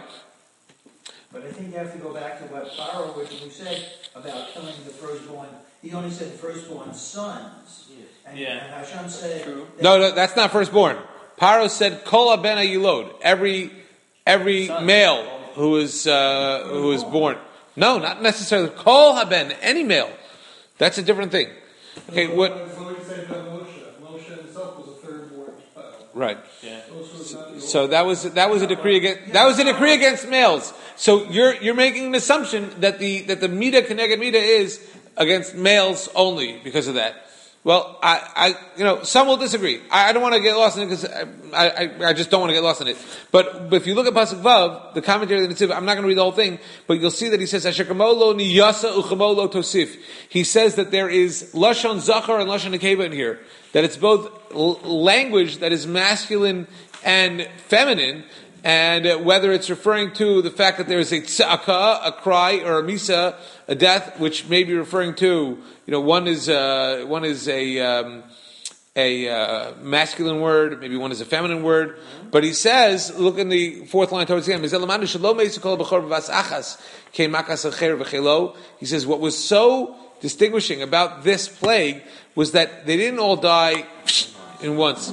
But I think you have to go back to what Pharaoh, which you said about killing the firstborn. He only said firstborn sons, and, yeah. and Hashem said, that "No, no, that's not firstborn." Paro said, "Kol abena yilod." Every Every Son. male who is uh, who is born, no, not necessarily. Kol haben, any male. That's a different thing. Okay, what? Moshe himself was a third-born child. Right. Yeah. So that was that was a decree against that was a decree against males. So you're you're making an assumption that the that the mida keneged mida is against males only because of that. Well, I, I you know some will disagree. I, I don't want to get lost in it because I, I I just don't want to get lost in it. But, but if you look at pasuk vav, the commentary of the Netziv, I'm not going to read the whole thing, but you'll see that he says Asher kamolo niyasa uchamolo tosif. He says that there is lashon zachar and lashon nekeva in here. That it's both l- language that is masculine and feminine, and uh, whether it's referring to the fact that there is a tzaka, a cry, or a misa, a death, which may be referring to, you know, one is uh, one is a um, a uh, masculine word, maybe one is a feminine word. But he says, look in the fourth line towards the end. He says what was so distinguishing about this plague was that they didn't all die in once.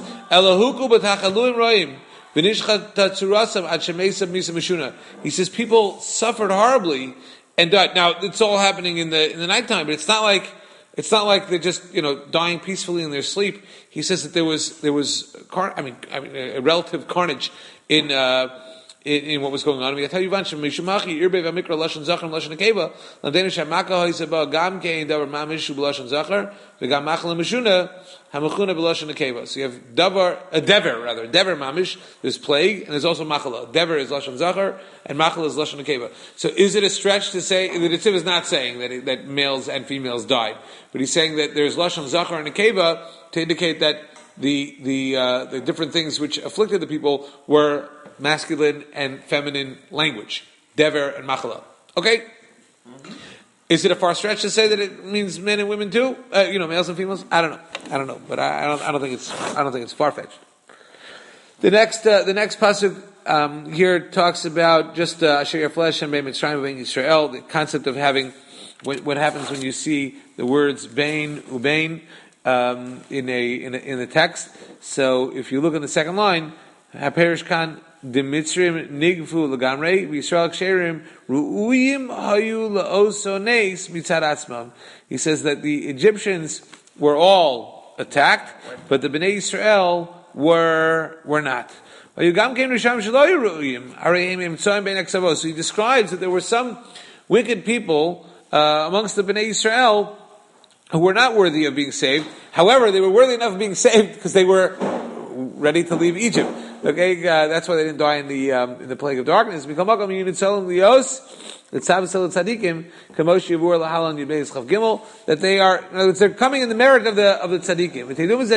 He says people suffered horribly and died. Now it's all happening in the in the nighttime, but it's not like it's not like they're just, you know, dying peacefully in their sleep. He says that there was there was car- I mean I mean a relative carnage in. Uh, In, in what was going on. I tell you, Mishumachi, Irbe Vamikra Lashon Zachar, Lashon Nekeva, Landena Shamaka Haisaba, Gam Kain Davar Mamishu B'Lashon Zachar, V'Gam Machal Mishuna, Hamachuna B'Lashon Nekeva. So you have Davar, a Dever rather, Dever Mamish. There's plague, and there's also Machala. Dever is Lashon Zachar, and Machal is Lashon Nekeva. So is it a stretch to say the Netziv is not saying that that males and females died, but he's saying that there's Lashon Zachar and Nekeva to indicate that the the uh, the different things which afflicted the people were masculine and feminine language, dever and machala. Okay, mm-hmm. Is it a far stretch to say that it means men and women too? Uh, you know, males and females. I don't know. I don't know, but I, I don't. I don't think it's. I don't think it's far fetched. The next, uh, the next pasuk um, here talks about just asher uh, flesh and bein Mitzrayim bein Yisrael. The concept of having what, what happens when you see the words bein ubein um, in a in a, in the text. So if you look in the second line, haperish kan. The Mitzrim nigfu legamrei v'Yisrael ksherim ru'uyim hayu la'osones mitzad atzmam. He says that the Egyptians were all attacked, but the Bnei Yisrael were were not. So he describes that there were some wicked people uh, amongst the Bnei Yisrael who were not worthy of being saved. However, they were worthy enough of being saved because they were ready to leave Egypt. Okay, uh, that's why they didn't die in the um, in the plague of darkness. That they are, in other words, they're coming in the merit of the of the tzaddikim.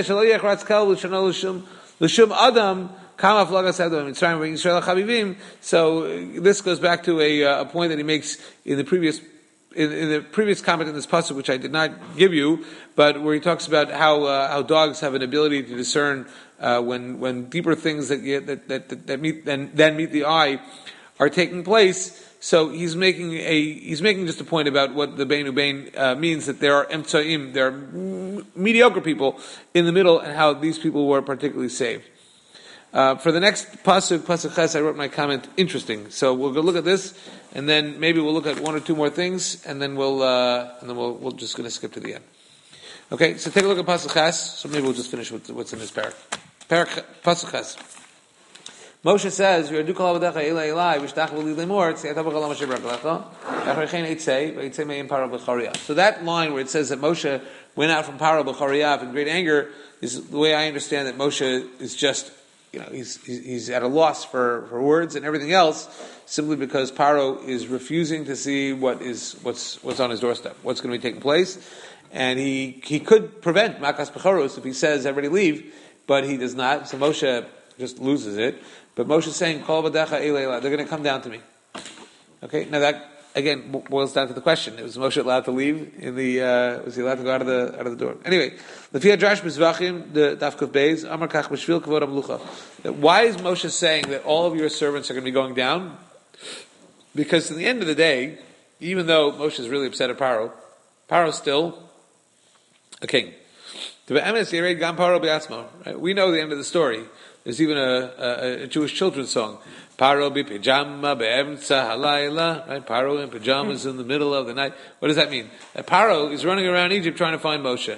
So this goes back to a, uh, a point that he makes in the previous. In, in the previous comment in this pasuk, which I did not give you, but where he talks about how uh, how dogs have an ability to discern uh, when when deeper things that that that, that meet then then meet the eye are taking place. So he's making a he's making just a point about what the bein ubein uh, means, that there are emtsaim, there are m- mediocre people in the middle, and how these people were particularly saved. Uh, for the next pasuk, pasuk ches, I wrote my comment interesting. So we'll go look at this, and then maybe we'll look at one or two more things, and then we'll uh, and then we'll we'll just going to skip to the end. Okay, so take a look at pasuk ches. So maybe we'll just finish with what's in this parak. Parak pasuk ches. Moshe says, "V'yadu kol avadecha elai elai v'shtach v'li lemor tziyatav b'chalam asher b'rakalecha v'achrechein eitzei v'eitzei me'im paro b'chariyav." So that line where it says that Moshe went out from paro b'chariyav in great anger is the way I understand that Moshe is just. You know, he's he's at a loss for, for words and everything else, simply because Paro is refusing to see what is what's what's on his doorstep, what's going to be taking place, and he he could prevent Makas Pechoros if he says everybody leave, but he does not. So Moshe just loses it. But Moshe is saying, Kol Vadecha Eila, they're going to come down to me. Okay, now that again boils down to the question: was Moshe allowed to leave in the? Uh, was he allowed to go out of the out of the door? Anyway, the Drash Mizvachim, the Dafkuf Beis, Amar Kach B'Shvil Kavod Amlucha. Why is Moshe saying that all of your servants are going to be going down? Because in the end of the day, even though Moshe is really upset at Paro, Paro is still a king. Right? We know the end of the story. There's even a, a, a Jewish children's song. Paro bi pijama be'emtza halayla. Right? Paro in pajamas in the middle of the night. What does that mean? That Paro is running around Egypt trying to find Moshe.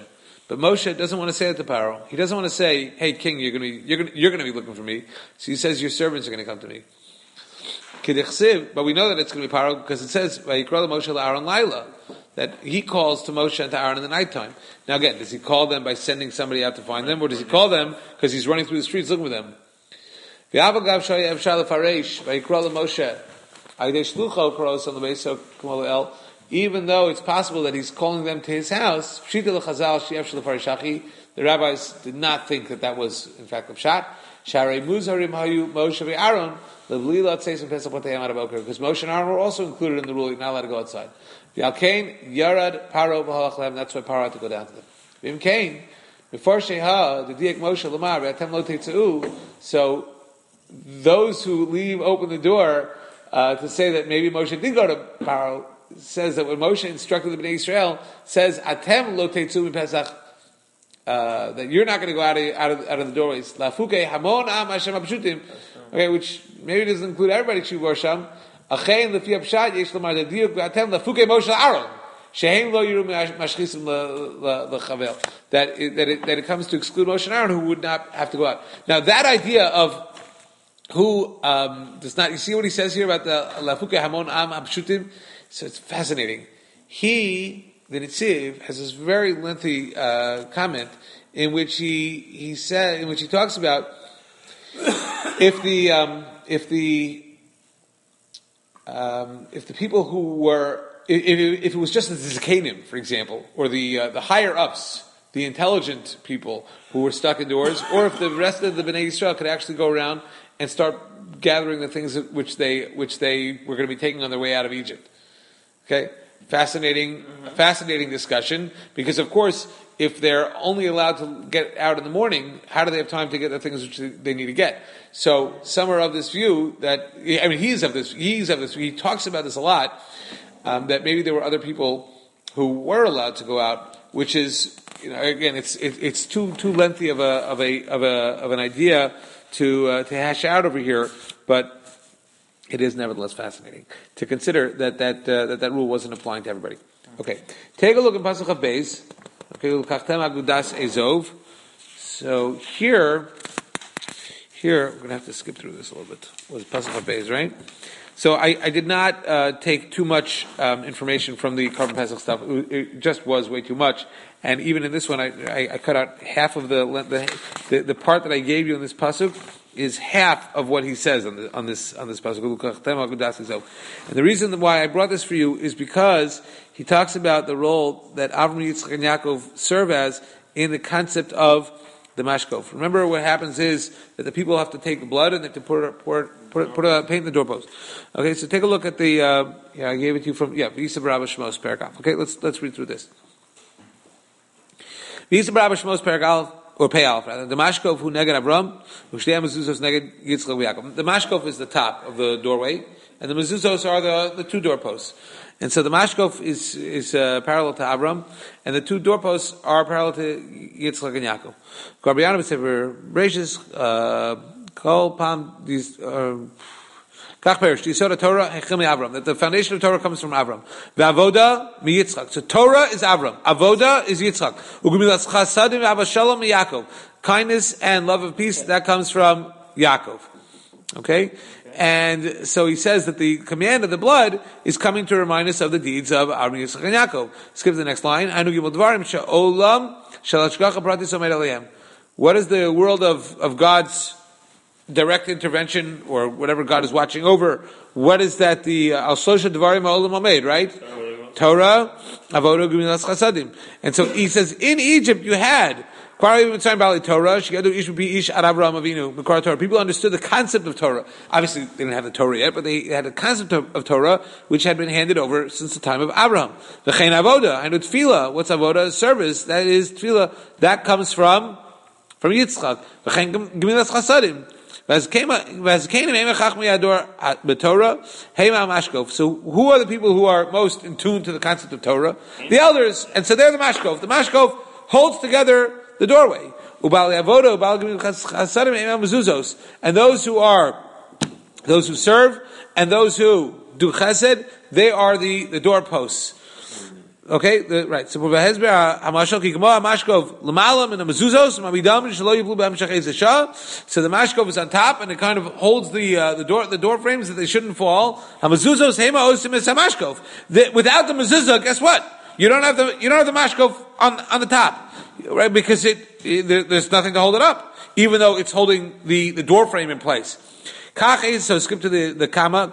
But Moshe doesn't want to say it to Paro. He doesn't want to say, "Hey, king, you're going to be, you're going to, you're going to be looking for me." So he says, "Your servants are going to come to me." But we know that it's going to be Paro because it says, "Vayikra Moshe la'Aaron Laila," that he calls to Moshe and to Aaron in the nighttime. Now again, does he call them by sending somebody out to find them, or does he call them because he's running through the streets looking for them? Even though it's possible that he's calling them to his house, the rabbis did not think that that was in fact the pshat. Because Moshe and Aaron were also included in the rule, you're not allowed to go outside. That's why Paro had to go down to them. So those who leave open the door uh, to say that maybe Moshe did go to Paro says that when Moshe instructed the Bnei Israel, says Atem lo teitzu mipesach, uh, that you're not going to go out of, out of out of the doorways. Lafuke hamon am Hashem abshutim. Okay, which maybe doesn't include everybody. Shuv Sham. Achein lefi abshat yesh lamar the diuk Atem lafuke Moshe Aaron. Shehein lo yiru mashchisim lechavel. That it, that it that it comes to exclude Moshe and Aaron, who would not have to go out. Now that idea of who um, does not, you see what he says here about the lafuke hamon am abshutim. So it's fascinating. He, the Nitziv, has this very lengthy uh, comment in which he he said, in which he talks about if the um, if the um, if the people who were if, if it was just the Zikanim, for example, or the uh, the higher ups, the intelligent people who were stuck indoors, or if the rest of the Bnei Yisrael could actually go around and start gathering the things which they which they were going to be taking on their way out of Egypt. Okay, fascinating, mm-hmm. fascinating discussion. Because of course, if they're only allowed to get out in the morning, how do they have time to get the things which they need to get? So some are of this view that I mean, he's of this. He's of this. He talks about this a lot. Um, that maybe there were other people who were allowed to go out, which is, you know, again, it's it, it's too too lengthy of a of a of a of an idea to uh, to hash out over here, but it is nevertheless fascinating to consider that that uh, that, that rule wasn't applying to everybody. Okay, take a look at Pasuk of Beis. Okay, L'kachtem Agudas Ezov. So here, here we're going to have to skip through this a little bit. It was Pasuk of Beis, right? So I, I did not uh, take too much um, information from the Carbon Pesach stuff. It, it just was way too much. And even in this one, I, I, I cut out half of the, the the the part that I gave you in this pasuk is half of what he says on, the, on this on this pasuk. And the reason why I brought this for you is because he talks about the role that Avram, Yitzchak, and Yaakov serve as in the concept of the mashkov. Remember, what happens is that the people have to take the blood and they have to put it, pour it, put it, put a paint in the doorpost. Okay, so take a look at the. Uh, yeah, I gave it to you from yeah, V'yisab Rabba Shmos Perikaf. Okay, let's let's read through this. V'yisab Rabba Shmos Perikaf. Or pay off rather. The mashkov who neged Avram, u'shtei mezuzos neged Yitzchak v'Yaakov. The mashkov is the top of the doorway, and the mezuzos are the, the two doorposts. And so the mashkov is is uh, parallel to Avram, and the two doorposts are parallel to Yitzchak and Yaakov. Garbiana b'sefer Reishis kol pam these. Kach perish the Yisod Torah hechim Avram, that the foundation of Torah comes from Avram. Ve'avoda mi Yitzchak. So Torah is Avram. Avoda is Yitzchak. Ugemilas chasadim ve'avashalom mi Yaakov. Kindness and love of peace, that comes from Yaakov. Okay? And so he says that the command of the blood is coming to remind us of the deeds of Avram, Yitzchak, and Yaakov. Skip to the next line. Anu gimel dvarim she'olam shel hashgacha pratis omed aleim. What is the world of, of God's direct intervention, or whatever God is watching over? What is that? The al shlosh dvarim ha'olam hamed, right? Torah, avoda, gemilas chasadim. And so he says, in Egypt you had Torah. People understood the concept of Torah. Obviously, they didn't have the Torah yet, but they had a concept of, of Torah which had been handed over since the time of Abraham. V'chein avoda, I know tefillah. What's avoda? Service. That is tefillah. That comes from from Yitzchak. V'chein gemilas chasadim. So who are the people who are most in tune to the concept of Torah? The elders. And so they're the mashkov. The mashkov holds together the doorway. And those who are, those who serve, and those who do chesed, they are the, the doorposts. Okay, the, right. So Hezber Hamashal Kikamo Hamashkov Lamalam and the Mezuzos Mabidam Shalo Yiblu Bam Shachezesha. So the Mashkov is on top and it kind of holds the uh, the door the door frames that they shouldn't fall. Hamazuzos Hema Osim is Hamashkov. Without the mezuzah, guess what? You don't have the you don't have the Mashkov on on the top, right? Because it, it there, there's nothing to hold it up, even though it's holding the, the door frame in place. So skip to the the comma.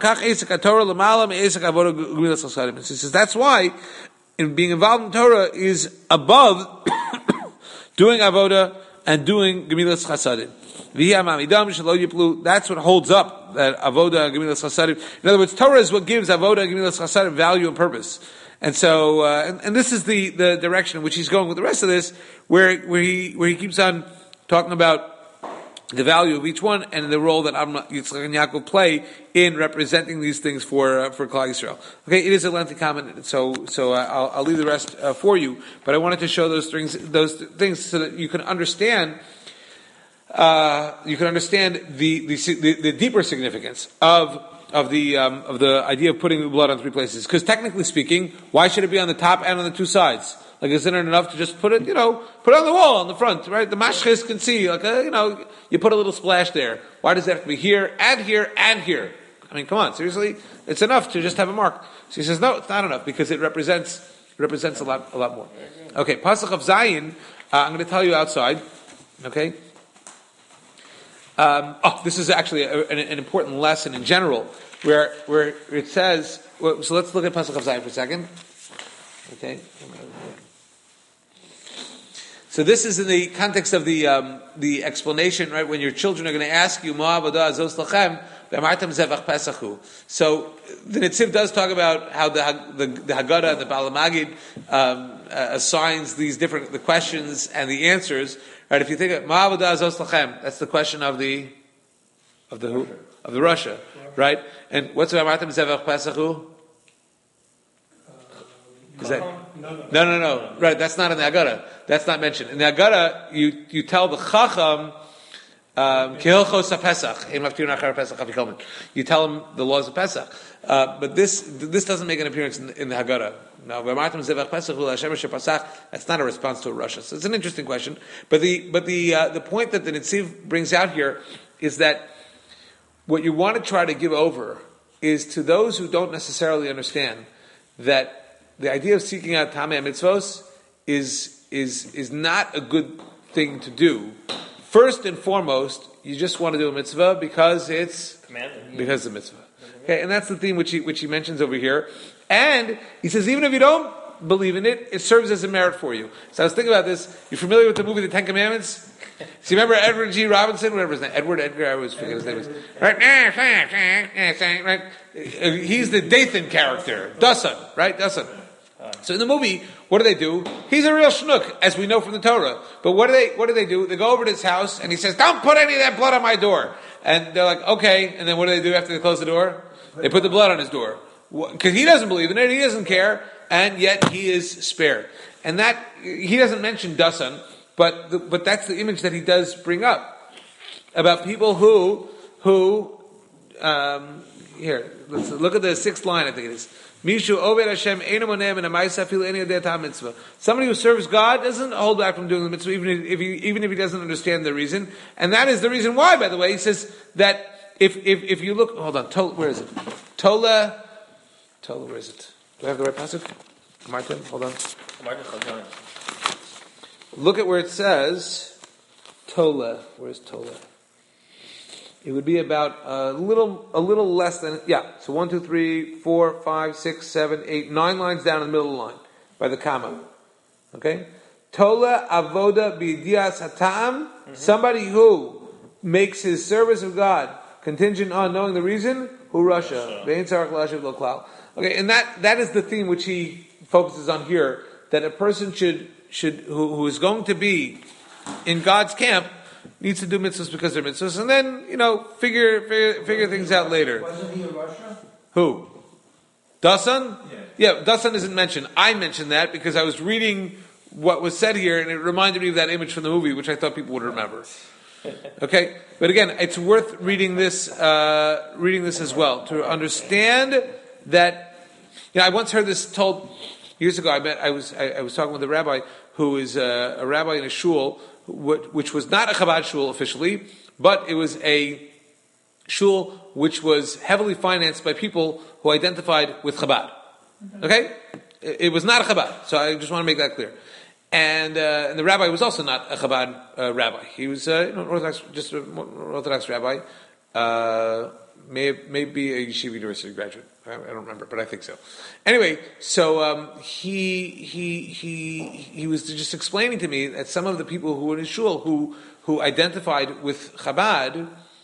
He says that's why in being involved in Torah is above doing avoda and doing gemilas chasadim. That's what holds up that avoda and gemilas chasadim. In other words, Torah is what gives avoda and gemilas chasadim value and purpose. And so, uh, and, and this is the, the direction in which he's going with the rest of this, where where he where he keeps on talking about the value of each one and the role that Yitzchak and Yaakov play in representing these things for uh, for Klal Yisrael. Okay, it is a lengthy comment, so so uh, I'll, I'll leave the rest uh, for you. But I wanted to show those things those things so that you can understand uh, you can understand the, the the the deeper significance of of the um, of the idea of putting the blood on three places. Because technically speaking, why should it be on the top and on the two sides? Like, isn't it enough to just put it, you know, put it on the wall on the front, right? The mashchis can see, like, uh, you know, you put a little splash there. Why does it have to be here and here and here? I mean, come on, seriously, it's enough to just have a mark. So he says, no, it's not enough because it represents it represents a lot a lot more. Okay, Pasuk of Zayin. Uh, I'm going to tell you outside. Okay. Um, oh, this is actually a, an, an important lesson in general, where where it says. Well, so let's look at Pasuk of Zayin for a second. Okay. So this is in the context of the um, the explanation, right? When your children are going to ask you, "Ma'avodah azos lachem b'amartam zevach pesachu." So the Netziv does talk about how the the, the Haggadah and the Bala Magid um, uh, assigns these different the questions and the answers. Right? If you think of "Ma'avodah azos lachem," that's the question of the of the who? Of the Russia, right? And what's b'amartam zevach pesachu? Is that? No, no, no, no. Right, that's not in the Haggadah. That's not mentioned. In the Haggadah, you, you tell the Chacham, Kehilchos HaPesach, you tell him the laws of Pesach. Uh, but this this doesn't make an appearance in, in the Haggadah. Now, that's not a response to a Russia. So it's an interesting question. But the but the uh, the point that the Netziv brings out here is that what you want to try to give over is to those who don't necessarily understand that the idea of seeking out Tamei mitzvos is is is not a good thing to do. First and foremost, you just want to do a mitzvah because it's commanded. Because of the mitzvah. Okay, and that's the theme which he which he mentions over here. And he says even if you don't believe in it, it serves as a merit for you. So I was thinking about this. You familiar with the movie The Ten Commandments? So you remember Edward G. Robinson, whatever his name, Edward Edgar, I always forget his name is. Right? Right? He's the Dathan character, Dasan, right? Dasan. So in the movie, what do they do? He's a real schnook, as we know from the Torah. But what do they what do they do? They go over to his house and he says, "Don't put any of that blood on my door." And they're like, "Okay." And then what do they do after they close the door? They put the blood on his door. Because he doesn't believe in it, he doesn't care, and yet he is spared. And that he doesn't mention Dasan, but the, but that's the image that he does bring up about people who who um, here, let's look at the sixth line, I think it is. Mishu Oved Hashem Eino Moneh Min HaMa'aseh Afilu Ein Yodeh Ta'am Mitzvah. Somebody who serves God doesn't hold back from doing the mitzvah, even if he even if he doesn't understand the reason. And that is the reason why, by the way, he says that if if, if you look, hold on, Tola, where is it? Tola, Tola, where is it? Do I have the right passage? Martin, hold on. Look at where it says Tola. Where's Tola? It would be about a little, a little less than, yeah. So one, two, three, four, five, six, seven, eight, nine lines down in the middle of the line by the comma. Okay, Tola avoda b'yedias hatam. Somebody who makes his service of God contingent on knowing the reason. Who Russia? Okay, and that that is the theme which he focuses on here. That a person should should who, who is going to be in God's camp needs to do mitzvahs because they're mitzvahs, and then, you know, figure figure, figure things out later. Wasn't he in Russia? Who? Dasan? Yeah. Yeah, Dasan isn't mentioned. I mentioned that because I was reading what was said here, and it reminded me of that image from the movie, which I thought people would remember. Okay, but again, it's worth reading this, uh, reading this as well to understand that. You know, I once heard this told Years ago, I met. I was. I, I was talking with a rabbi who is a, a rabbi in a shul, wh- which was not a Chabad shul officially, but it was a shul which was heavily financed by people who identified with Chabad. Okay, it, it was not a Chabad. So I just want to make that clear. And, uh, and the rabbi was also not a Chabad uh, rabbi. He was uh, you know, Orthodox, just an Orthodox rabbi. Uh, may may be a Yeshiva University graduate. I, I don't remember, but I think so. Anyway, so um, he he he he was just explaining to me that some of the people who were in his shul who who identified with Chabad,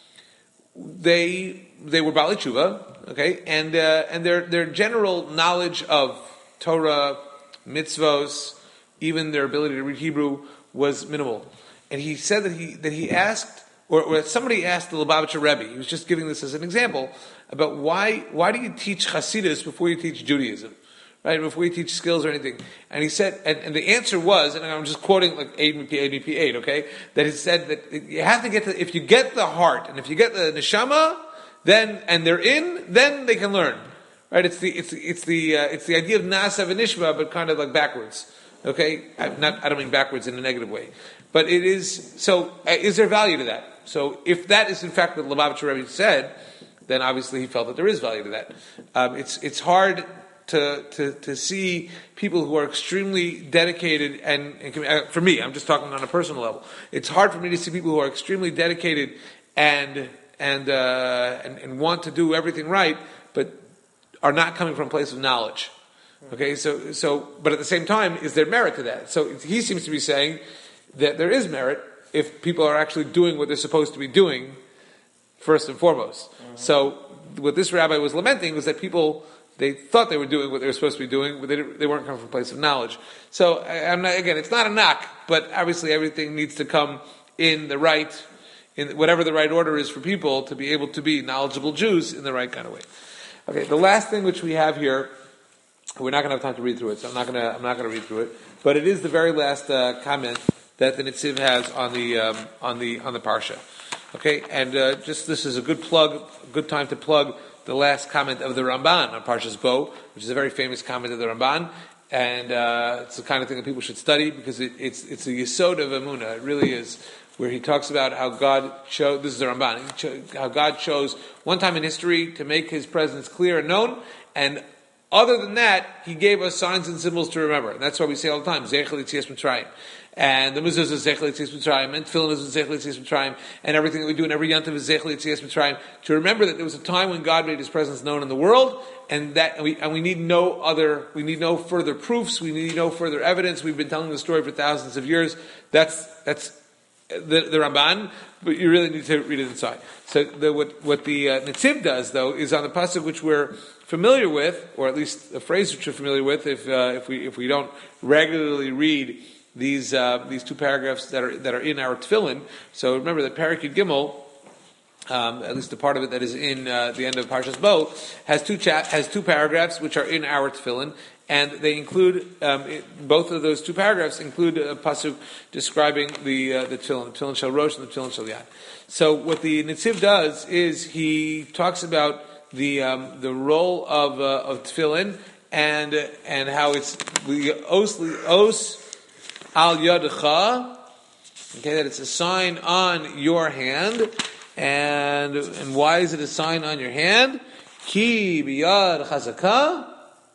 they they were Baalei Tshuva, okay, and uh, and their their general knowledge of Torah, mitzvos, even their ability to read Hebrew was minimal. And he said that he that he asked, or, or somebody asked the Lubavitcher Rebbe, he was just giving this as an example, about why why do you teach Hasidus before you teach Judaism, right? Before you teach skills or anything. And he said, and, and the answer was, and I'm just quoting like eight M P eight M P eight, okay, that he said that you have to get to, if you get the heart, and if you get the neshama, then, and they're in, then they can learn. Right? It's the, it's the, it's the, uh, it's the idea of Nasa v'nishma, but kind of like backwards. Okay, I'm not, I don't mean backwards in a negative way, but it is. So, uh, is there value to that? So, if that is in fact what Lubavitcher Rebbe said, then obviously he felt that there is value to that. Um, it's it's hard to, to to see people who are extremely dedicated, and, and uh, for me, I'm just talking on a personal level. It's hard for me to see people who are extremely dedicated and and uh, and, and want to do everything right, but are not coming from a place of knowledge. Okay, so, so, but at the same time, is there merit to that? So he seems to be saying that there is merit if people are actually doing what they're supposed to be doing, first and foremost. Mm-hmm. So what this rabbi was lamenting was that people, they thought they were doing what they were supposed to be doing, but they, they weren't coming from a place of knowledge. So, I, I'm not, again, it's not a knock, but obviously everything needs to come in the right, in whatever the right order is for people to be able to be knowledgeable Jews in the right kind of way. Okay, the last thing which we have here, we're not going to have time to read through it, so I'm not going to. I'm not going to read through it. But it is the very last uh, comment that the Netziv has on the um, on the on the parsha. Okay, and uh, just this is a good plug, a good time to plug the last comment of the Ramban on Parshas Bo, which is a very famous comment of the Ramban, and uh, it's the kind of thing that people should study because it, it's it's a yesod of Emunah. It really is, where he talks about how God chose. This is the Ramban. Cho- how God chose one time in history to make His presence clear and known, and other than that, He gave us signs and symbols to remember. And that's why we say all the time, Zechel Yetzias Mitzrayim. And the mezuzah is Zechel Yetzias Mitzrayim, and Tefillin is Zechel Yetzias Mitzrayim, and everything that we do in every Yantav is Zechel Yetzias Mitzrayim. To remember that there was a time when God made His presence known in the world, and that and we, and we need no other, we need no further proofs, we need no further evidence. We've been telling the story for thousands of years. That's that's the, the Ramban, but you really need to read it inside. So the, what what the uh, Netziv does, though, is on the pasuk which we're familiar with, or at least a phrase which we're familiar with, if uh, if we if we don't regularly read these uh, these two paragraphs that are that are in our tefillin. So remember that Parak Yud Gimel, um, at least the part of it that is in uh, the end of Parshas Bo, has two cha- has two paragraphs which are in our tefillin, and they include um, it, both of those two paragraphs include a pasuk describing the uh, the tefillin, the tefillin shel rosh and the tefillin shel yad. So what the Netziv does is he talks about the um, the role of uh, of tefillin and uh, and how it's os os al yadecha, okay, that it's a sign on your hand, and and why is it a sign on your hand? Ki biyad chazaka,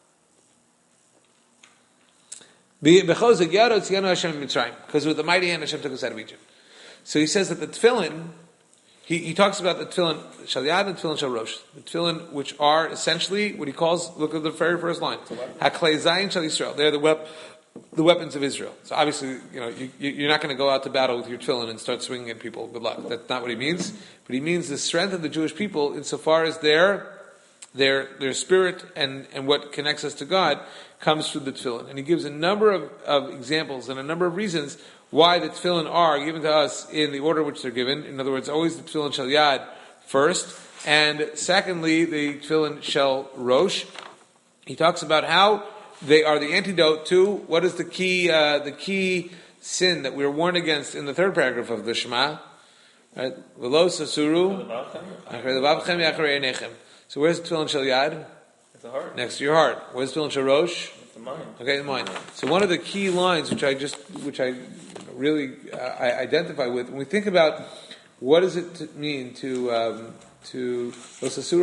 because with the mighty hand Hashem took us out of Egypt. So he says that the tefillin. He, he talks about the tefillin shel yad and tefillin shel rosh, the tefillin which are essentially what he calls. Look at the very first line. Haklei zayin shel Yisrael. They're the wep- the weapons of Israel. So obviously, you know, you, you're not going to go out to battle with your tefillin and start swinging at people. Good luck. That's not what he means. But he means the strength of the Jewish people insofar as their their their spirit and, and what connects us to God comes through the tefillin. And he gives a number of, of examples and a number of reasons why the tefillin are given to us in the order which they're given. In other words, always the tefillin shel yad first, and secondly, the tefillin shel rosh. He talks about how they are the antidote to what is the key uh, the key sin that we are warned against in the third paragraph of the Shema. Right? V'lo sasuru acharei levavchem yacharei einechem. So where's the tefillin shel yad? It's a heart. Next to your heart. Where's the tefillin shel rosh? the mind. Okay, the mind. So one of the key lines, which I just, which I really uh, I identify with, when we think about what does it to mean to um, to so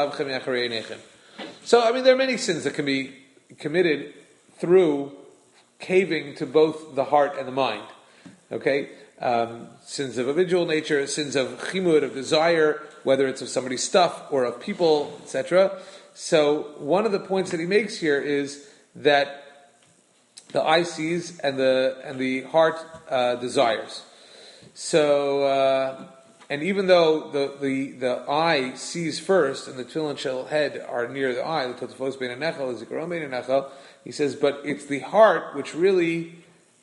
I mean there are many sins that can be committed through caving to both the heart and the mind. Okay, um, sins of habitual nature, sins of chimud, of desire, whether it's of somebody's stuff or of people, et cetera. So one of the points that he makes here is that the eye sees and the and the heart uh, desires. So, uh, and even though the, the, the eye sees first and the tefillin shel head are near the eye, the totafos bein hanechel, the zikaron bein hanechel, he says, but it's the heart which really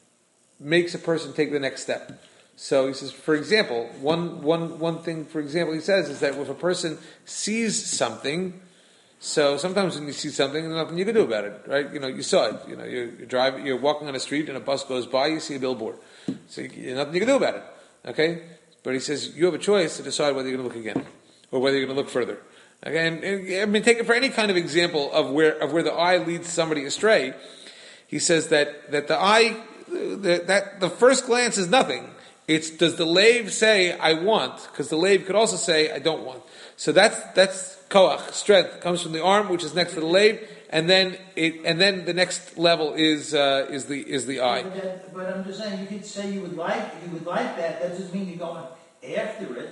makes a person take the next step. So he says, for example, one one one thing, for example, he says is that if a person sees something, so sometimes when you see something, there's nothing you can do about it, right? You know, you saw it. You know, you're, you're driving, you're walking on a street, and a bus goes by. You see a billboard, so you, there's nothing you can do about it. Okay, but he says you have a choice to decide whether you're going to look again or whether you're going to look further. Okay, and, and I mean, take it for any kind of example of where of where the eye leads somebody astray. He says that that the eye, that, that the first glance is nothing. It's does the lave say I want? Because the lave could also say I don't want. So that's that's koach, strength, comes from the arm, which is next to the lave, and then it, and then the next level is uh, is the is the eye. But, that, but I'm just saying, you could say you would like you would like that. That doesn't mean you're going after it.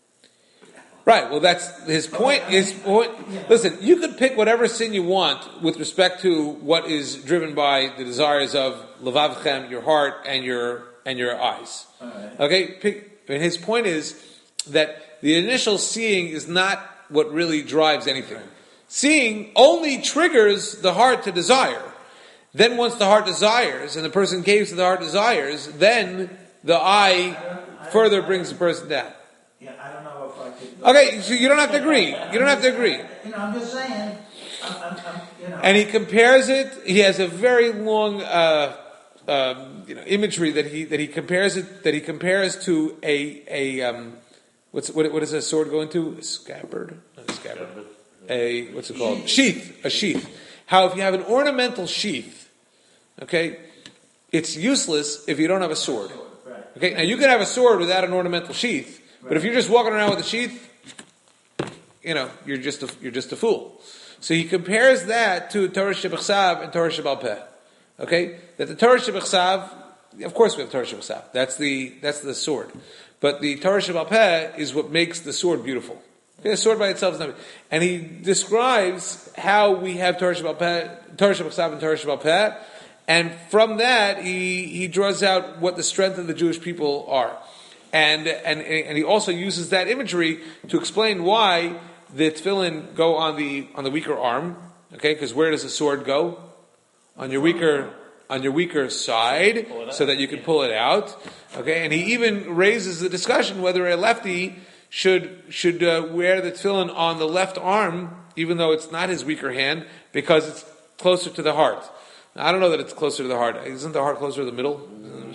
Right. Well, that's his point. His point. Listen, you could pick whatever sin you want with respect to what is driven by the desires of levavchem, your heart, and your and your eyes. Right. Okay. Pick, and his point is that the initial seeing is not what really drives anything. Seeing only triggers the heart to desire. Then once the heart desires, and the person caves to the heart desires, then the eye further brings the person down. Yeah, I don't know if I could. Okay, so you don't have to agree. You don't have to agree. You know, I'm just saying. I'm, I'm, I'm, you know. And he compares it. He has a very long, uh, um, you know, imagery that he that he compares it that he compares to a a um, what's what what does a sword go into? A scabbard, not a scabbard. A what's it called? Sheath. A sheath. How if you have an ornamental sheath, okay, it's useless if you don't have a sword. Okay, now you can have a sword without an ornamental sheath, but if you're just walking around with a sheath, you know, you're just a, you're just a fool. So he compares that to Torah Shebechsav and Torah Shebal Peh. Okay, that the Torah Shebechsav, of course we have Torah Shebechsav. That's the that's the sword, but the Torah Shebal Peh is what makes the sword beautiful. Okay, the sword by itself is not. And he describes how we have Torah Shebal Peh, Torah Shebechsav and Torah Shebal Peh, and from that he he draws out what the strength of the Jewish people are. And, and and he also uses that imagery to explain why the tefillin go on the on the weaker arm. Okay, because where does the sword go? On your weaker on your weaker side, so that you can pull it out. Okay, and he even raises the discussion whether a lefty should should uh, wear the tefillin on the left arm, even though it's not his weaker hand, because it's closer to the heart. Now, I don't know that it's closer to the heart. Isn't the heart closer to the middle?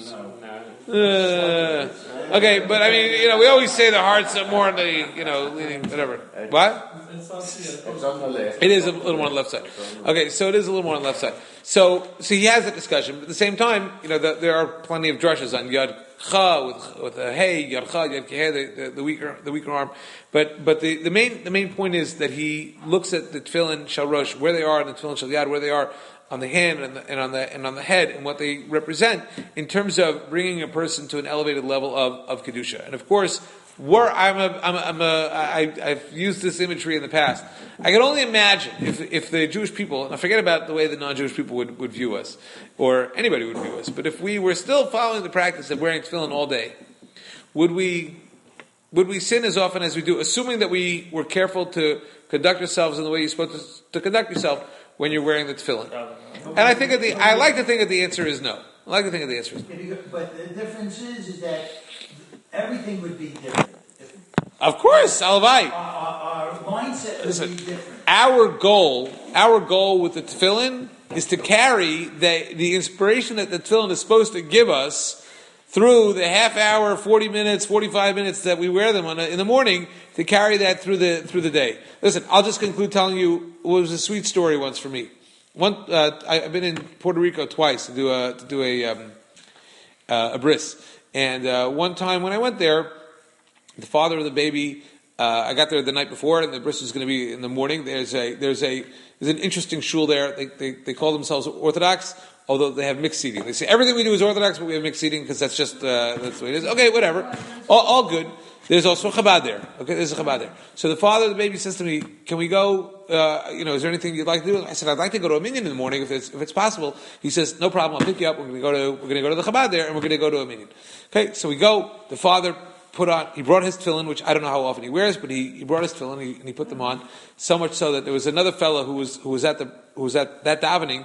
Uh, okay, but I mean, you know, we always say the heart's more on the, you know, leaning, whatever. What? It's on the left. It is a little more on the left side. Okay, so it is a little more on the left side. So, so he has that discussion, but at the same time, you know, the, there are plenty of drushes on Yad Cha with with the hey Yad Cha Yad Keheh, the, the, the weaker the weaker arm. But but the, the main the main point is that he looks at the tefillin shel rosh, where they are, and the tefillin shel yad, where they are on the hand and, the, and on the and on the head, and what they represent in terms of bringing a person to an elevated level of, of kedusha. And of course, were I'm a I'm a, I'm a I, I've used this imagery in the past. I can only imagine if if the Jewish people, and I forget about the way the non-Jewish people would, would view us, or anybody would view us, but if we were still following the practice of wearing tefillin all day, would we would we sin as often as we do, assuming that we were careful to conduct ourselves in the way you're supposed to, to conduct yourself when you're wearing the tefillin? And I think that the I like to think that the answer is no. I like to think that the answer is no. But the difference is, is that everything would be different. Of course, Alavai. Our, our, our mindset would Listen, be different. Our goal, our goal with the tefillin is to carry the the inspiration that the tefillin is supposed to give us through the half hour, forty minutes, forty-five minutes that we wear them on a, in the morning, to carry that through the through the day. Listen, I'll just conclude telling you it was a sweet story once for me. one, uh, I, I've been in Puerto Rico twice to do a to do a um, uh, a bris, and uh, one time when I went there, the father of the baby, uh, I got there the night before, and the bris was going to be in the morning. There's a there's a there's an interesting shul there. They they, they call themselves Orthodox, although they have mixed seating. They say everything we do is Orthodox, but we have mixed seating because that's just uh, that's the way it is. Okay, whatever, all, all good. There's also Chabad there. Okay, there's a Chabad there. So the father of the baby says to me, "Can we go? Uh, you know, is there anything you'd like to do?" I said, "I'd like to go to a minyan in the morning if it's if it's possible." He says, "No problem. I'll pick you up. We're going to go to we're going to go to the Chabad there, and we're going to go to a minyan." Okay, so we go. The father put on. He brought his tefillin, which I don't know how often he wears, but he, he brought his tefillin and he, and he put them on. So much so that there was another fellow who was who was at the who was at that davening,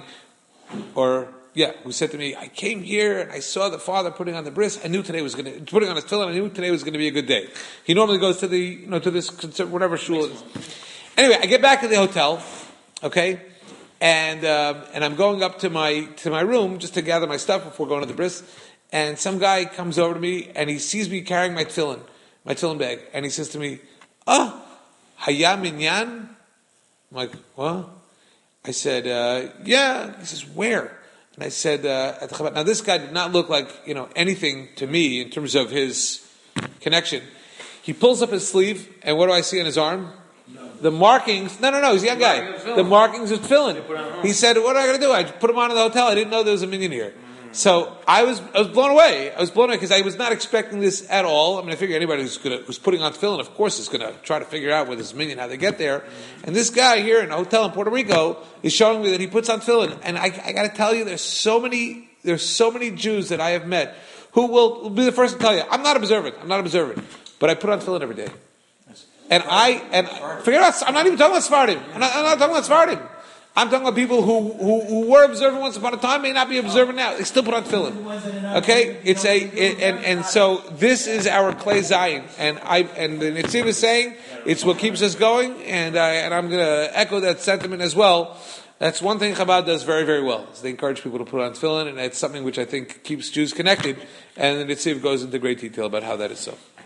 or. Yeah, who said to me, I came here and I saw the father putting on the bris. I knew today was going to putting on his tefillin. I knew today was going to be a good day. He normally goes to the you know to this whatever shul it is. Anyway, I get back to the hotel, okay, and um, and I'm going up to my to my room just to gather my stuff before going to the bris. And some guy comes over to me and he sees me carrying my tefillin, my tefillin bag, and he says to me, "Ah, haya minyan." I'm like, what? I said, uh, "Yeah." He says, "Where?" And I said, uh, at the Chabad. Now this guy did not look like, you know, anything to me in terms of his connection. He pulls up his sleeve, and what do I see on his arm? No. The markings, no, no, no, he's a young guy. The markings of tefillin. He said, what am I going to do? I put him on in the hotel. I didn't know there was a minyan here. So I was, I was blown away. I was blown away because I was not expecting this at all. I mean, I figure anybody who's gonna, who's putting on tefillin, of course, is going to try to figure out with his minyan how they get there. And this guy here in a hotel in Puerto Rico is showing me that he puts on tefillin. And I, I got to tell you, there's so many, there's so many Jews that I have met who will, will be the first to tell you, I'm not observant. I'm not observant, but I put on tefillin every day. And I, and forget about, I'm not even talking about Sephardim. I'm not, I'm not talking about Sephardim. I'm talking about people who, who, who were observant once upon a time, may not be observant now. They still put on tefillin. Okay, it's a it, and and so this is our Klei Zayin, and I and the Nitziv is saying it's what keeps us going, and I and I'm going to echo that sentiment as well. That's one thing Chabad does very very well. Is they encourage people to put on tefillin, and it's something which I think keeps Jews connected. And the Nitziv goes into great detail about how that is so.